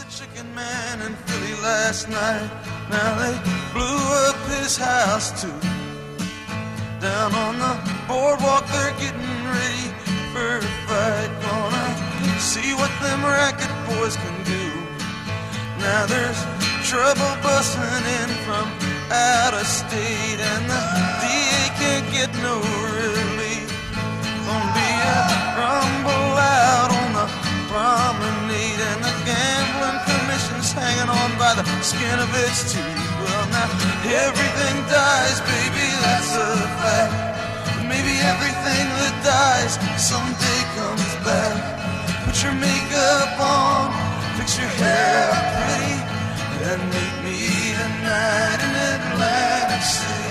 Out of state and the D A can't get no relief. Gonna be a rumble out on the promenade and the gambling commission's hanging on by the skin of its teeth. Well now everything dies, baby, that's a fact. But maybe everything that dies someday comes back. Put your makeup on, fix your hair up pretty, and meet me a night in Atlantic City.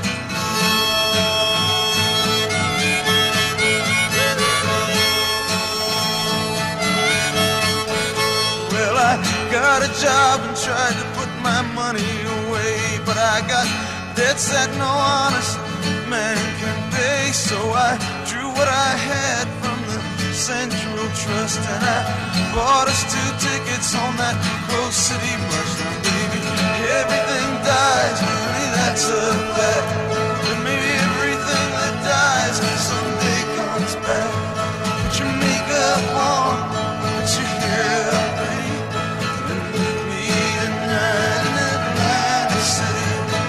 Well, I got a job and tried to put my money away, but I got debts that no honest man can pay. So I drew what I had from the Central Trust, and I bought us two tickets on that Coast City bus. Now, baby, everything dies, really, that's a fact. But maybe everything that dies someday comes back. Put your makeup on, put your hair up, baby, and meet me tonight in Atlantic City.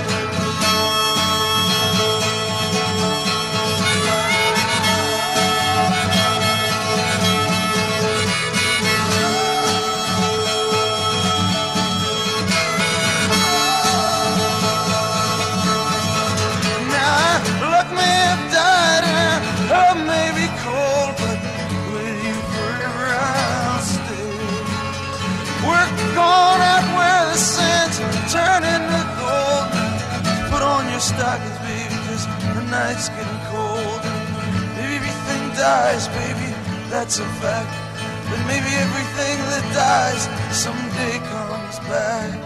Turning to gold. Put on your stockings, baby, cause the night's getting cold. Maybe everything dies, baby, that's a fact. But maybe everything that dies someday comes back.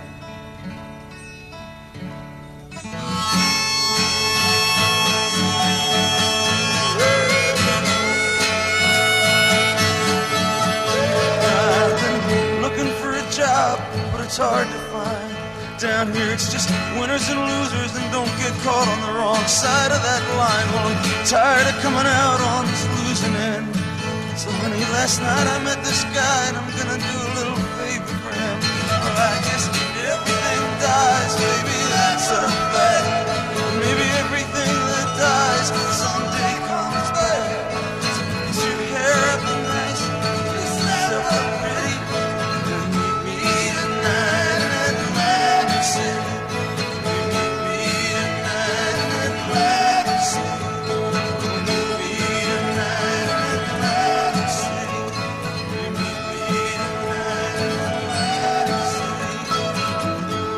I've been looking for a job, but it's hard to find. Down here it's just winners and losers, and don't get caught on the wrong side of that line. Well, I'm tired of coming out on this losing end. So honey, last night I met this guy, and I'm gonna do a little favor for him. Well, I guess everything dies, baby, that's a fact. Maybe everything that dies someday comes back. So put your hair up nice, fix yourself up pretty, and meet me tonight in Atlantic City. You meet me tonight in Atlantic City. You meet me tonight in Atlantic City. You meet me tonight in Atlantic City.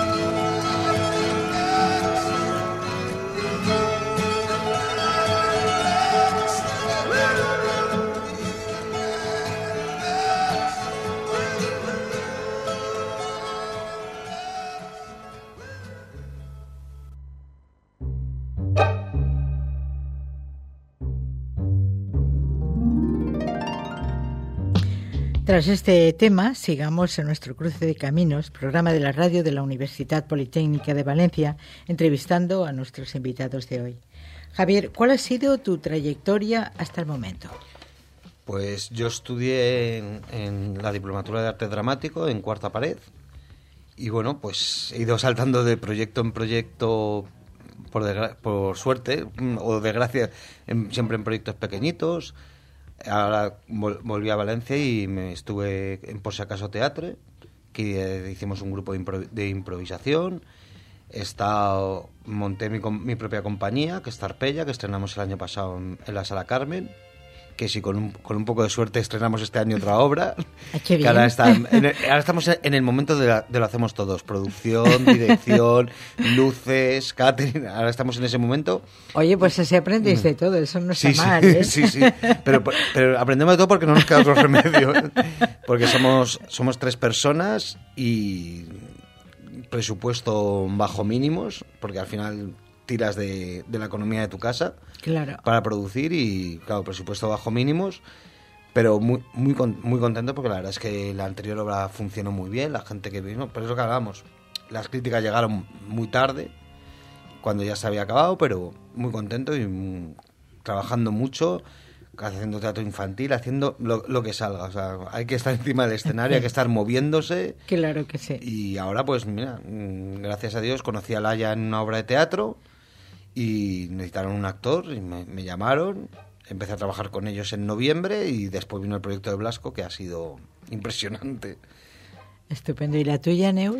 Tras este tema, sigamos en nuestro cruce de caminos, programa de la radio de la Universidad Politécnica de Valencia, entrevistando a nuestros invitados de hoy. Javier, ¿cuál ha sido tu trayectoria hasta el momento? Pues yo estudié en, en la Diplomatura de Arte Dramático en Cuarta Pared y bueno, pues he ido saltando de proyecto en proyecto por, desgra- por suerte o desgracia, en, siempre en proyectos pequeñitos. Ahora vol- volví a Valencia y me estuve en Por si acaso Teatre, que eh, hicimos un grupo de, impro- de improvisación. He estado, monté mi, com- mi propia compañía, que es Tarpeya, que estrenamos el año pasado en, en la Sala Carmen, que si con un, con un poco de suerte estrenamos este año otra obra. Ah, qué bien. Que ahora, está en el, ahora estamos en el momento de, la, de lo hacemos todos, producción, dirección, luces, catering, ahora estamos en ese momento. Oye, pues así aprendéis de todo, eso no está Sí, sí, mal, ¿eh? sí, sí, pero, pero aprendemos de todo porque no nos queda otro remedio, porque somos, somos tres personas y presupuesto bajo mínimos, porque al final tiras de, de la economía de tu casa Claro. para producir y, claro, presupuesto bajo mínimos, pero muy muy con- muy contento porque la verdad es que la anterior obra funcionó muy bien, la gente que vino, por eso que hablábamos, las críticas llegaron muy tarde, cuando ya se había acabado, pero muy contento y mm, trabajando mucho, haciendo teatro infantil, haciendo lo, lo que salga, o sea, hay que estar encima del escenario, hay que estar moviéndose. Claro que sí. Y ahora, pues mira, mm, gracias a Dios conocí a Laia en una obra de teatro y necesitaron un actor y me, me llamaron. Empecé a trabajar con ellos en noviembre y después vino el proyecto de Blasco, que ha sido impresionante. Estupendo. ¿Y la tuya, Neus?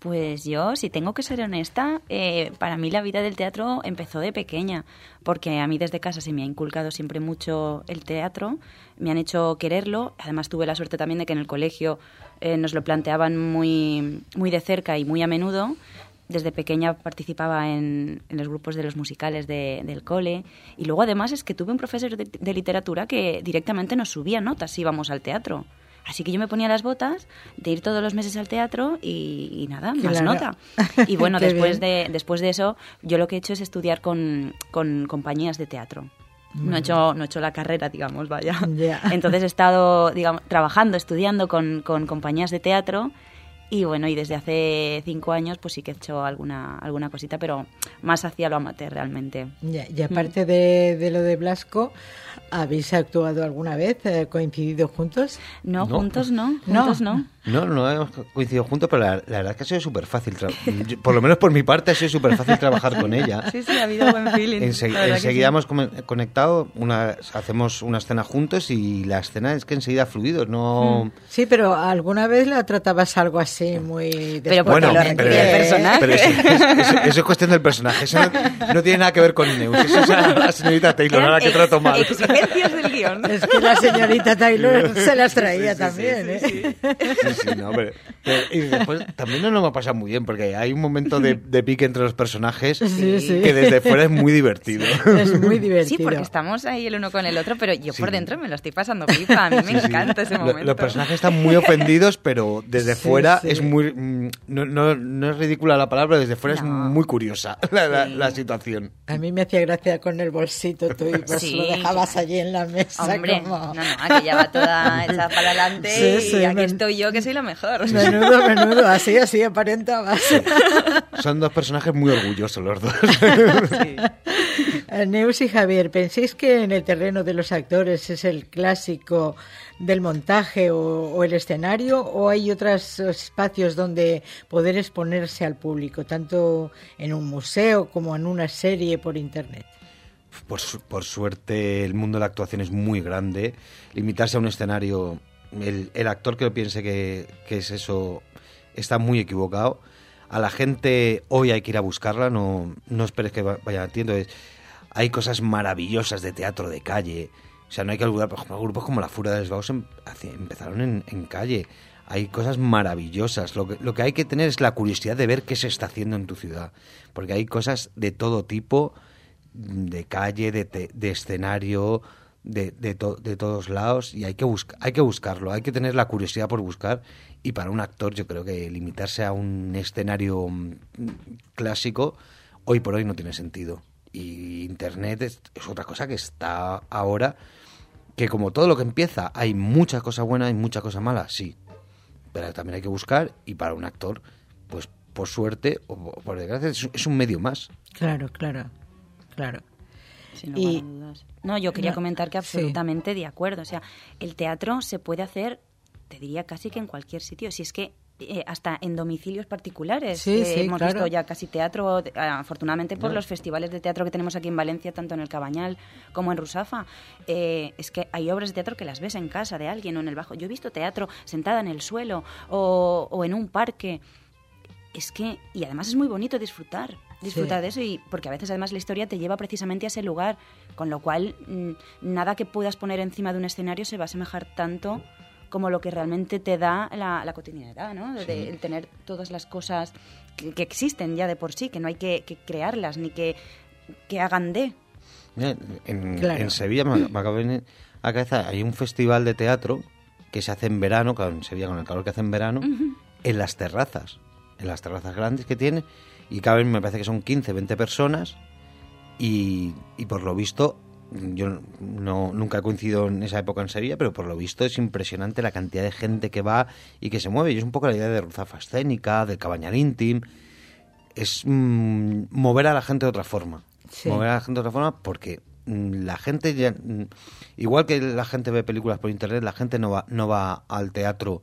Pues yo, si tengo que ser honesta, eh, para mí la vida del teatro empezó de pequeña, porque a mí desde casa se me ha inculcado siempre mucho el teatro, me han hecho quererlo. Además tuve la suerte también de que en el colegio eh, nos lo planteaban muy, muy de cerca y muy a menudo. Desde pequeña participaba en, en los grupos de los musicales de, del cole, y luego además es que tuve un profesor de, de literatura que directamente nos subía notas si íbamos al teatro. Así que yo me ponía las botas de ir todos los meses al teatro y, y nada, Claro. más nota. Y bueno, Qué después bien. de, después de eso, yo lo que he hecho es estudiar con, con compañías de teatro. No he, hecho, no he hecho la carrera, digamos, vaya. Ya. Entonces he estado, digamos, trabajando, estudiando con, con compañías de teatro. Y bueno, y desde hace cinco años pues sí que he hecho alguna, alguna cosita, pero más hacia lo amateur realmente. Ya, y aparte de, de lo de Blasco, ¿habéis actuado alguna vez? eh, ¿Coincidido juntos? No, No. juntos no, No. juntos no. No, no hemos coincidido juntos, pero la, la verdad es que ha sido súper fácil. tra- yo- Por lo menos por mi parte ha sido súper fácil trabajar con ella. Sí, sí, ha habido buen feeling. Ense- la verdad que enseguida sí. hemos come- conectado, una, hacemos una escena juntos y la escena es que enseguida ha fluido. No, Sí, pero ¿alguna vez la tratabas algo así muy... Pero después porque de lo la- requiere el personaje. pero eso, eso- eso es cuestión del personaje. Eso no, no tiene nada que ver con Neus. Eso es a la señorita Taylor, Eran ahora que trato mal. ex- Exigencias del guión. Es que la señorita Taylor se las traía también, ¿eh? Sí, sí, no, pero, pero- y después también no nos va a pasar muy bien porque hay un momento de, de pique entre los personajes Sí, sí. que desde fuera es muy divertido. Es muy divertido. Sí, porque estamos ahí el uno con el otro, pero yo Sí. por dentro me lo estoy pasando pipa. A mí me Sí, sí. encanta ese Lo- momento. Los personajes están muy ofendidos, pero desde Sí, fuera sí. es muy... mm, No, no, no es ridícula la palabra, desde fuera es No. muy curiosa la, la- Sí. la situación. A mí me hacía gracia con el bolsito tú y pues Sí. lo dejabas allí en la mesa Hombre, como... no, no, que ya va toda hecha para adelante Sí, y sí, aquí men- estoy yo que soy la mejor. Menudo, menudo, así, así aparentabas. Son dos personajes muy orgullosos los dos. Eh, Neus y Javier, ¿pensáis que en el terreno de los actores es el clásico del montaje o, o el escenario, o hay otros espacios donde poder exponerse al público, tanto en un museo como en una serie por internet? Por, su- por suerte, el mundo de la actuación es muy grande. Limitarse a un escenario, el, el actor que piense que, que es eso está muy equivocado. A la gente hoy hay que ir a buscarla, no, no esperes que va- vaya entiendo. Es, hay cosas maravillosas de teatro de calle. O sea, no hay que olvidar, por ejemplo, grupos como La Furia de Lesbaos em- hace- empezaron en, en calle. Hay cosas maravillosas. Lo que, lo que hay que tener es la curiosidad de ver qué se está haciendo en tu ciudad. Porque hay cosas de todo tipo, de calle, de, te- de escenario, de, de, to- de todos lados, y hay que, busca- hay que buscarlo, hay que tener la curiosidad por buscar, y para un actor yo creo que limitarse a un escenario mm, clásico hoy por hoy no tiene sentido. Y Internet es, es otra cosa que está ahora, que como todo lo que empieza, hay mucha cosa buena y mucha cosa mala, sí, pero también hay que buscar, y para un actor, pues por suerte o por desgracia, es, es un medio más. Claro, claro, claro. Sin lugar Y- a dudas. No, yo quería No, comentar que sí. absolutamente de acuerdo. O sea, el teatro se puede hacer, te diría casi que en cualquier sitio. Si es que eh, hasta en domicilios particulares. Sí, eh, sí, hemos claro. visto ya casi teatro, eh, afortunadamente por No. los festivales de teatro que tenemos aquí en Valencia, tanto en el Cabañal como en Rusafa. Eh, es que hay obras de teatro que las ves en casa de alguien o en el bajo. Yo he visto teatro sentada en el suelo o, o en un parque. Es que, y además es muy bonito disfrutar, disfrutar Sí. de eso, y porque a veces además la historia te lleva precisamente a ese lugar, con lo cual mm, nada que puedas poner encima de un escenario se va a asemejar tanto como lo que realmente te da la, la cotidianidad, ¿no? De, de- el tener todas las cosas que, que existen ya de por sí, que no hay que, que crearlas ni que, que hagan de. Mira, en, Claro. en Sevilla me, me acaba de venir a la cabeza, hay un festival de teatro que se hace en verano, claro, en Sevilla con el calor que hace en verano, en las terrazas, en las terrazas grandes que tiene, y caben, me parece que son quince, veinte personas, y, y por lo visto, yo no, nunca he coincidido en esa época en Sevilla, pero por lo visto es impresionante la cantidad de gente que va y que se mueve, y es un poco la idea de Ruzafa Escénica, del Cabañal Íntim, es mm, mover a la gente de otra forma. Sí. Mover a la gente de otra forma porque mm, la gente ya, mm, igual que la gente ve películas por internet, la gente no va no va al teatro.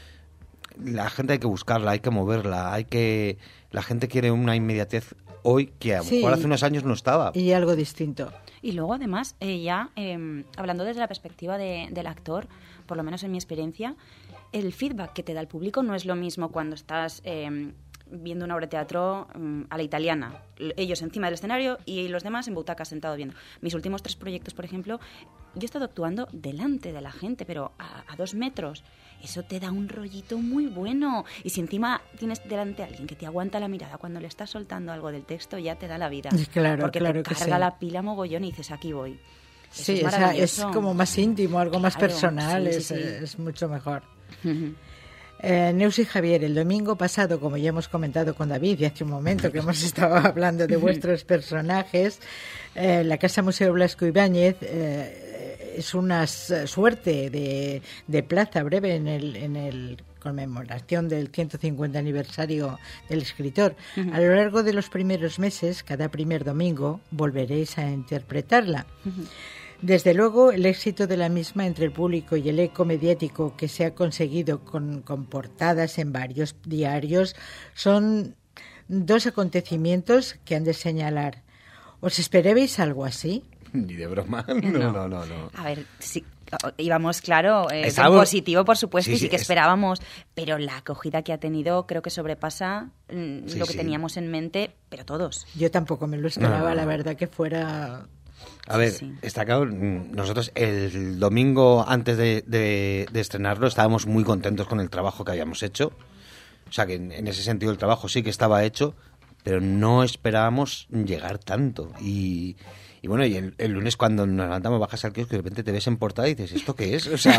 La gente hay que buscarla, hay que moverla, hay que la gente quiere una inmediatez hoy que a lo Sí. mejor hace unos años no estaba. Y algo distinto. Y luego, además, eh, ya eh, hablando desde la perspectiva de- del actor, por lo menos en mi experiencia, el feedback que te da el público no es lo mismo cuando estás eh, viendo una obra de teatro um, a la italiana. Ellos encima del escenario y los demás en butacas sentados viendo. Mis últimos tres proyectos, por ejemplo, yo he estado actuando delante de la gente, pero a, a dos metros. Eso te da un rollito muy bueno. Y si encima tienes delante a alguien que te aguanta la mirada cuando le estás soltando algo del texto, ya te da la vida. Claro, porque claro te que carga sí. la pila mogollón y dices, aquí voy. Eso Sí, es, o sea, es como más íntimo, algo más Claro, personal, sí, sí, es, sí. es mucho mejor. Uh-huh. Eh, Neus y Javier, el domingo pasado, como ya hemos comentado con David, y hace un momento que hemos estado hablando de vuestros personajes, eh, la Casa Museo Blasco Ibáñez eh, es una suerte de, de plaza breve en el, en el conmemoración del ciento cincuenta aniversario del escritor. Uh-huh. A lo largo de los primeros meses, cada primer domingo, volveréis a interpretarla. Uh-huh. Desde luego, el éxito de la misma entre el público y el eco mediático que se ha conseguido con, con portadas en varios diarios son dos acontecimientos que han de señalar. ¿Os esperabais algo así? Ni de broma. No, no, no. no, no. A ver, sí, íbamos, claro, eh, Estaba... en positivo, por supuesto, sí, y sí sí, que es... esperábamos, pero la acogida que ha tenido creo que sobrepasa mm, sí, lo que sí. teníamos en mente, pero todos. Yo tampoco me lo esperaba, no, no, no. la verdad, que fuera... A ver, sí. está claro, nosotros el domingo antes de, de, de estrenarlo estábamos muy contentos con el trabajo que habíamos hecho. O sea que en, en ese sentido el trabajo sí que estaba hecho, pero no esperábamos llegar tanto. Y, y bueno, y el, el lunes cuando nos levantamos, bajas al kiosco y de repente te ves en portada y dices, ¿esto qué es? O sea,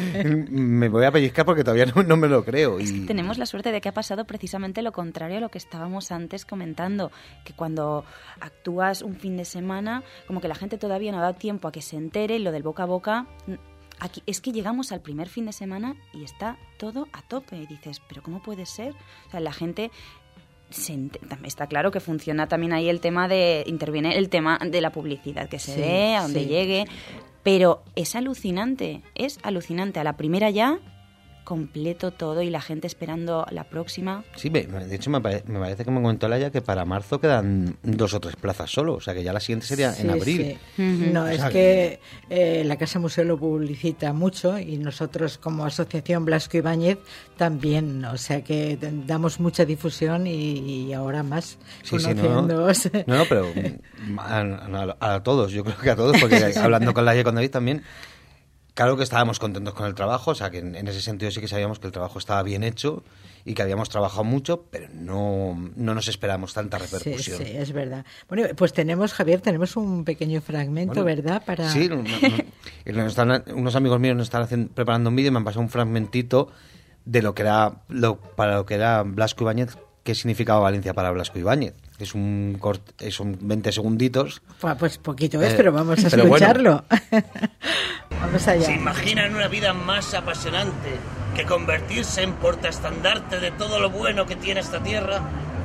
me voy a pellizcar porque todavía no, no me lo creo. Y... Es que tenemos la suerte de que ha pasado precisamente lo contrario a lo que estábamos antes comentando, que cuando actúas un fin de semana, como que la gente todavía no ha dado tiempo a que se entere, y lo del boca a boca... Aquí, es que llegamos al primer fin de semana y está todo a tope. Y dices, ¿pero cómo puede ser? O sea, la gente... Se ent- está claro que funciona también ahí el tema de... Interviene el tema de la publicidad, que se sí, dé, a donde sí. llegue... Pero es alucinante, es alucinante. A la primera ya, completo todo y la gente esperando la próxima. Sí, de hecho me, pare- me parece que me comentó Laia que para marzo quedan dos o tres plazas solo, o sea que ya la siguiente sería Sí, en abril. sí. Uh-huh. No, O es sea que eh, la Casa Museo lo publicita mucho y nosotros como Asociación Blasco Ibáñez también, o sea que damos mucha difusión y, y ahora más Sí, sí, no, conociéndoos. no, no, pero a, a, a todos, yo creo que a todos, porque hablando con Laia y con David también, claro que estábamos contentos con el trabajo, o sea que en, en ese sentido sí que sabíamos que el trabajo estaba bien hecho y que habíamos trabajado mucho, pero no, no nos esperamos tanta repercusión. Sí, sí, es verdad. Bueno, pues tenemos, Javier, tenemos un pequeño fragmento, Bueno, ¿verdad? Para... Sí, no, no, nos están, unos amigos míos nos están haciendo, preparando un vídeo y me han pasado un fragmentito de lo que era lo, para lo que era Blasco Ibáñez, qué significaba Valencia para Blasco Ibáñez. Es un corte, son veinte segunditos. Pues poquito es, Eh, pero vamos a pero escucharlo. Bueno. Vamos allá. ¿Se imaginan una vida más apasionante que convertirse en portaestandarte de todo lo bueno que tiene esta tierra?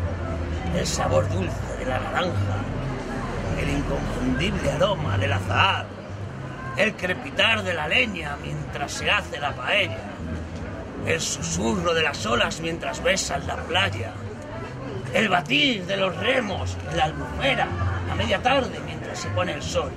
El sabor dulce de la naranja, el inconfundible aroma del azahar, el crepitar de la leña mientras se hace la paella, el susurro de las olas mientras besan la playa, el batir de los remos en la albufera a media tarde mientras se pone el sol.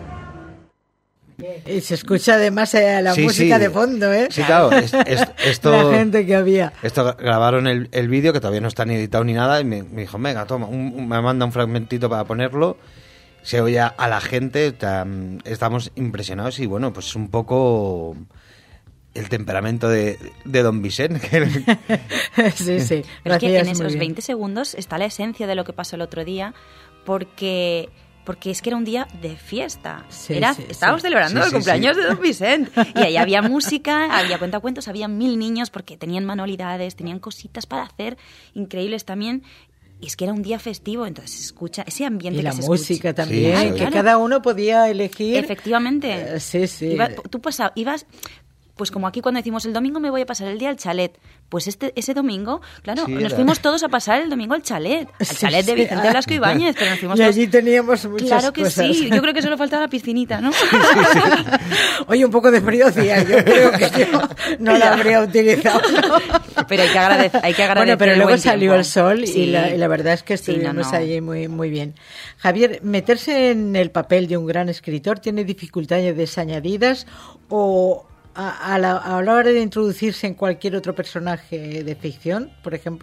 Y se escucha además eh, la Sí, música sí. de fondo, ¿eh? Sí, claro, es- es- esto... La gente que había. Esto grabaron el, el vídeo, que todavía no está ni editado ni nada, y me, me dijo, venga, toma, un- un- me manda un fragmentito para ponerlo. Se oye a la gente, tam- estamos impresionados y bueno, pues es un poco el temperamento de, de Don Vicente. que- Sí, sí. Pero es que Gracias, en muy esos bien. veinte segundos está la esencia de lo que pasó el otro día, porque porque es que era un día de fiesta. Sí, Era, sí, estábamos sí. celebrando Sí, el sí, cumpleaños sí. de Don Vicente. Y ahí había música, había cuentacuentos, había mil niños porque tenían manualidades, tenían cositas para hacer increíbles también. Y es que era un día festivo, entonces se escucha ese ambiente Y que la se música escucha. también, Sí, que claro. cada uno podía elegir. Efectivamente. Eh, sí, sí. Iba- tú pasa- ibas, pues como aquí cuando decimos el domingo me voy a pasar el día al chalet, pues este ese domingo, claro, Sí, nos era. fuimos todos a pasar el domingo al chalet, al Sí, chalet de sí. Vicente Blasco Ibáñez, pero nos fuimos Y todos... allí teníamos muchas Claro que cosas. sí, yo creo que solo faltaba la piscinita, ¿no? Oye, un poco de frío hacía, yo creo que yo no la habría utilizado. ¿no? Pero hay que agradecer, hay que agradecer Bueno, pero el luego buen salió tiempo. el sol y, Sí. la, y la verdad es que Sí, no, estuvimos no. allí muy, muy bien. Javier, ¿meterse en el papel de un gran escritor tiene dificultades añadidas o a, a la, a la hora de introducirse en cualquier otro personaje de ficción, por ejemplo?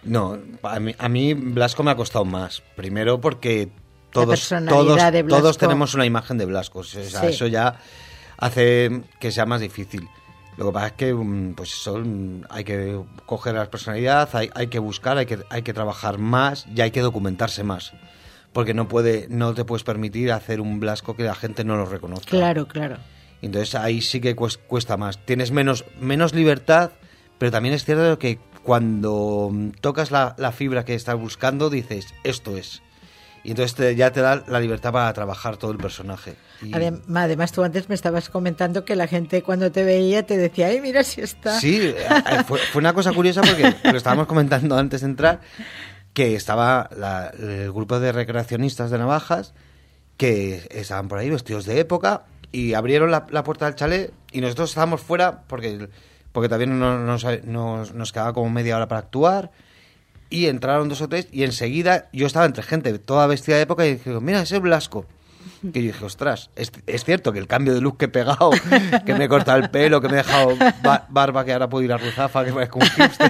No, a mí, a mí Blasco me ha costado más. Primero porque todos, personalidad todos, de Blasco. todos tenemos una imagen de Blasco. O sea, Sí. eso ya hace que sea más difícil. Lo que pasa es que mm, pues eso, mm, hay que coger la personalidad, hay, hay que buscar, hay que, hay que trabajar más y hay que documentarse más. Porque no puede, no te puedes permitir hacer un Blasco que la gente no lo reconozca. Claro, claro. Entonces ahí sí que cues- cuesta más. Tienes menos, menos libertad, pero también es cierto que cuando mm, tocas la, la fibra que estás buscando, dices, esto es. Y entonces te- ya te da la libertad para trabajar todo el personaje. Y- Adem- Además, tú antes me estabas comentando que la gente cuando te veía te decía, ¡ay, mira si está! Sí, eh, eh, fue, fue una cosa curiosa porque lo estábamos comentando antes de entrar, que estaba la- el grupo de recreacionistas de Navajas que estaban por ahí vestidos de época y abrieron la, la puerta del chalet y nosotros estábamos fuera porque, porque todavía no, nos, nos, nos quedaba como media hora para actuar y entraron dos o tres y enseguida yo estaba entre gente toda vestida de época y dije, mira, ese es Blasco. Que yo dije, ostras, es, es cierto que el cambio de look que he pegado, que me he cortado el pelo, que me he dejado ba- barba, que ahora puedo ir a Ruzafa, que parezco un hipster.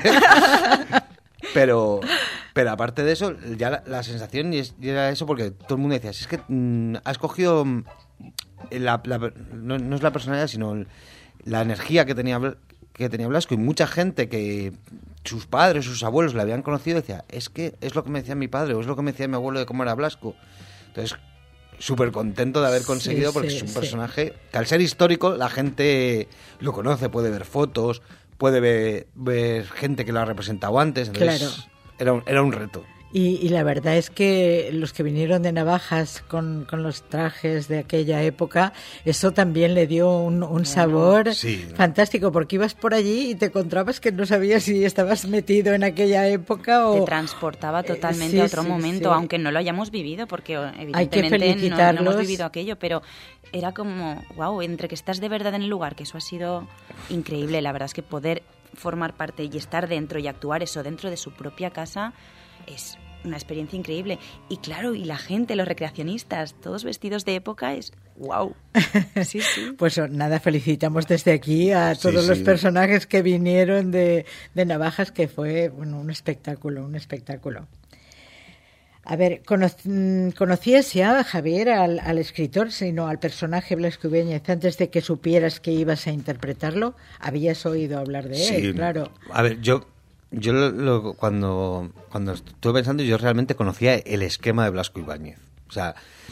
Pero, pero aparte de eso, ya la, la sensación y, es, y era eso porque todo el mundo decía, si es que mm, has cogido mm, la, la- no, no es la personalidad, sino el- la energía que tenía Bla- que tenía Blasco y mucha gente que sus padres, sus abuelos le habían conocido decía, es que es lo que me decía mi padre o es lo que me decía mi abuelo de cómo era Blasco. Entonces, súper contento de haber conseguido Sí, porque sí, es un sí. personaje que al ser histórico la gente lo conoce, puede ver fotos, puede ver, ver gente que lo ha representado antes, entonces Claro. era, un, era un reto. Y, y la verdad es que los que vinieron de Navajas con, con los trajes de aquella época, eso también le dio un, un sabor Sí. fantástico, porque ibas por allí y te encontrabas que no sabías si estabas metido en aquella época o... Te transportaba totalmente sí, a otro sí, momento, sí. aunque no lo hayamos vivido, porque Hay que evidentemente no- no, felicitarlos. hemos vivido aquello, pero era como, wow, entre que estás de verdad en el lugar, que eso ha sido increíble, la verdad es que poder formar parte y estar dentro y actuar eso dentro de su propia casa es una experiencia increíble. Y claro, y la gente, los recreacionistas, todos vestidos de época, es wow. Sí, sí. Pues nada, felicitamos desde aquí a Sí, todos los sí. personajes que vinieron de, de Navajas, que fue bueno, un espectáculo, un espectáculo. A ver, cono- mm, ¿conocías ya, Javier, al, al escritor, sino al personaje Blasco Ibáñez antes de que supieras que ibas a interpretarlo? Habías oído hablar de él, claro. A ver, yo, yo lo- lo- cuando, cuando estuve pensando, yo realmente conocía el esquema de Blasco Ibáñez. O sea,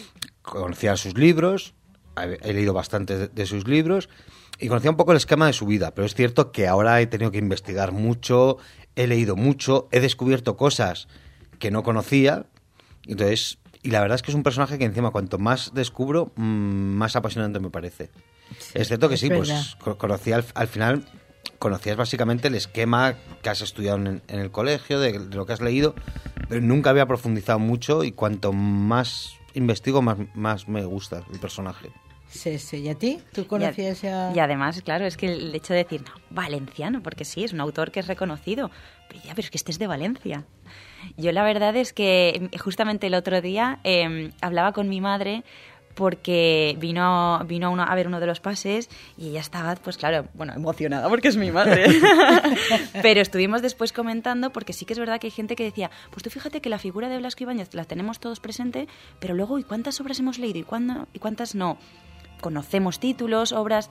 conocía sus libros, he he leído bastante de, de sus libros y conocía un poco el esquema de su vida, pero es cierto que ahora he tenido que investigar mucho, he leído mucho, he descubierto cosas que no conocía. Entonces, y la verdad es que es un personaje que encima cuanto más descubro, mmm, más apasionante me parece. es cierto que es sí, verdad. pues co- conocía al, al final, conocías básicamente el esquema que has estudiado en, en el colegio, de, de lo que has leído, pero nunca había profundizado mucho y cuanto más investigo, más, más me gusta el personaje. Sí, sí. ¿Y a ti? ¿Tú conocías ya...? Y además, claro, es que el hecho de decir, no, valenciano, porque sí, es un autor que es reconocido, pero ya, pero es que este es de Valencia. Yo la verdad es que justamente el otro día eh, hablaba con mi madre porque vino, vino a, uno, a ver uno de los pases y ella estaba, pues claro, bueno, emocionada porque es mi madre. Pero estuvimos después comentando porque sí que es verdad que hay gente que decía, pues tú fíjate que la figura de Blasco Ibáñez la tenemos todos presente, pero luego, ¿y cuántas obras hemos leído y, cuándo, y cuántas no? Conocemos títulos, obras...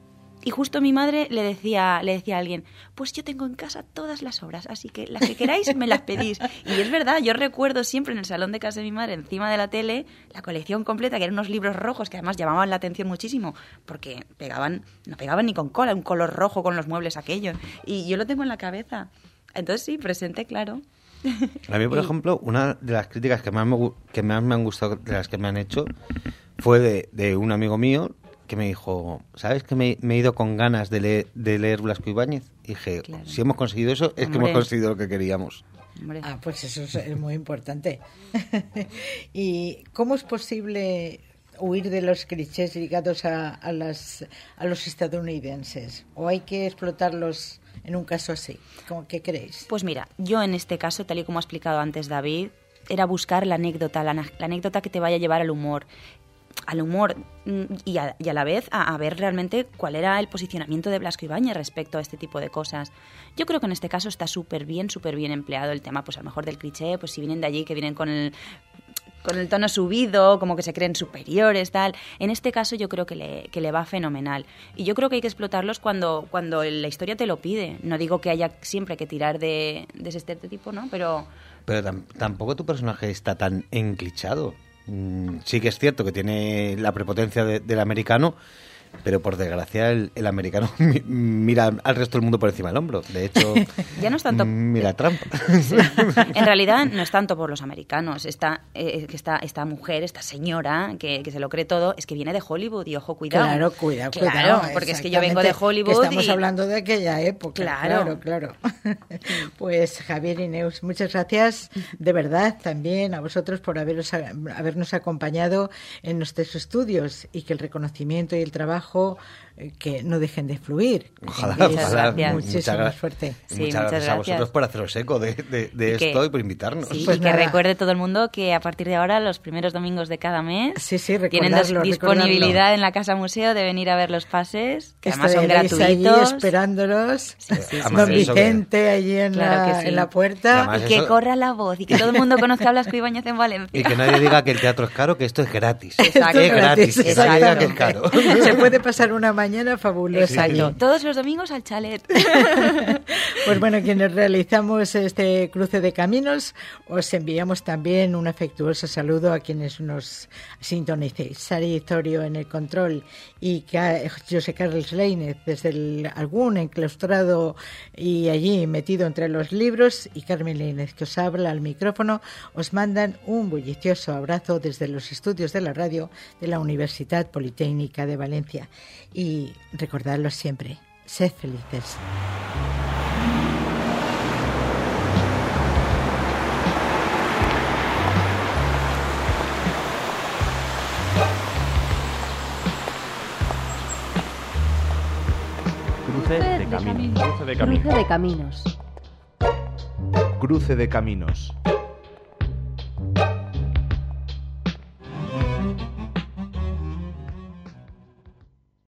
Y justo mi madre le decía, le decía a alguien, pues yo tengo en casa todas las obras, así que las que queráis me las pedís. Y es verdad, yo recuerdo siempre en el salón de casa de mi madre, encima de la tele, la colección completa, que eran unos libros rojos que además llamaban la atención muchísimo, porque pegaban, no pegaban ni con cola, un color rojo con los muebles aquellos. Y yo lo tengo en la cabeza. Entonces sí, presente, claro. A mí, por Y- ejemplo, una de las críticas que más me, gu- que más me han gustado de las que me han hecho fue de, de un amigo mío que me dijo, ¿sabes que me, me he ido con ganas de leer, de leer Blasco Ibáñez? Y dije, Claro. si hemos conseguido eso, es que Hombre. hemos conseguido lo que queríamos. Hombre. Ah, pues eso es, es muy importante. ¿Y cómo es posible huir de los clichés ligados a, a, las, a los estadounidenses? ¿O hay que explotarlos en un caso así? ¿Cómo, ¿Qué creéis? Pues mira, yo en este caso, tal y como ha explicado antes David, era buscar la anécdota, la, na- la anécdota que te vaya a llevar al humor. al humor mm, y a, y a la vez a, a ver realmente cuál era el posicionamiento de Blasco Ibáñez respecto a este tipo de cosas. Yo creo que en este caso está súper bien, súper bien empleado el tema, pues a lo mejor del cliché, pues si vienen de allí, que vienen con el... con el tono subido, como que se creen superiores, tal. En este caso yo creo que le, que le va fenomenal. Y yo creo que hay que explotarlos cuando, cuando la historia te lo pide. No digo que haya siempre que tirar de, de ese estereotipo, ¿no? Pero... Pero tam- tampoco tu personaje está tan enclichado. Mm, sí que es cierto que tiene la prepotencia de- del americano, pero por desgracia el, el americano mi- mira al resto del mundo por encima del hombro. De hecho, ya no es tanto... mira Trump. En realidad no es tanto por los americanos. Esta, eh, que esta, esta mujer, esta señora que, que se lo cree todo, es que viene de Hollywood y ojo, cuidado. Claro, cuidado, claro, cuidado. porque es que yo vengo de Hollywood que estamos y... hablando de aquella época. Claro. Claro, claro. Pues Javier y Neus, muchas gracias de verdad también a vosotros por haberos, habernos acompañado en nuestros estudios y que el reconocimiento y el trabajo que no dejen de fluir. Ojalá, Muchas ojalá. gracias. Muchísimo Muchas, suerte. Sí, muchas, muchas gracias a vosotros gracias. por haceros eco de, de, de Y que- esto y por invitarnos. Sí, Pues y que nada. recuerde todo el mundo que a partir de ahora, los primeros domingos de cada mes, Sí, sí, tienen dos- recordarlo, disponibilidad recordarlo. en la Casa Museo de venir a ver los pases, que además son Estaréis allí gratuitos. esperándolos. Sí, sí, sí, Además Don de eso que- Vicente allí en, Claro la, que sí. en la puerta. Además, Y que eso- corra la voz y que todo el mundo conozca a Blasco Ibáñez en Valencia. Y que nadie diga que el teatro es caro, que esto es gratis. Exacto. Que es gratis, que nadie diga que es Exacto. caro. Se puede pasar una mañana fabulosa. Exacto. allí. Todos los domingos al chalet. Pues bueno, quienes realizamos este cruce de caminos, os enviamos también un afectuoso saludo a quienes nos sintonicéis. Sari Zorio en el control y Ca- José Carlos Leínez desde el, algún enclaustrado y allí metido entre los libros, y Carmen Leínez que os habla al micrófono, os mandan un bullicioso abrazo desde los estudios de la radio de la Universidad Politécnica de Valencia. Y recordadlo siempre, sed felices. Cruce de caminos. Cruce de caminos. Cruce de caminos.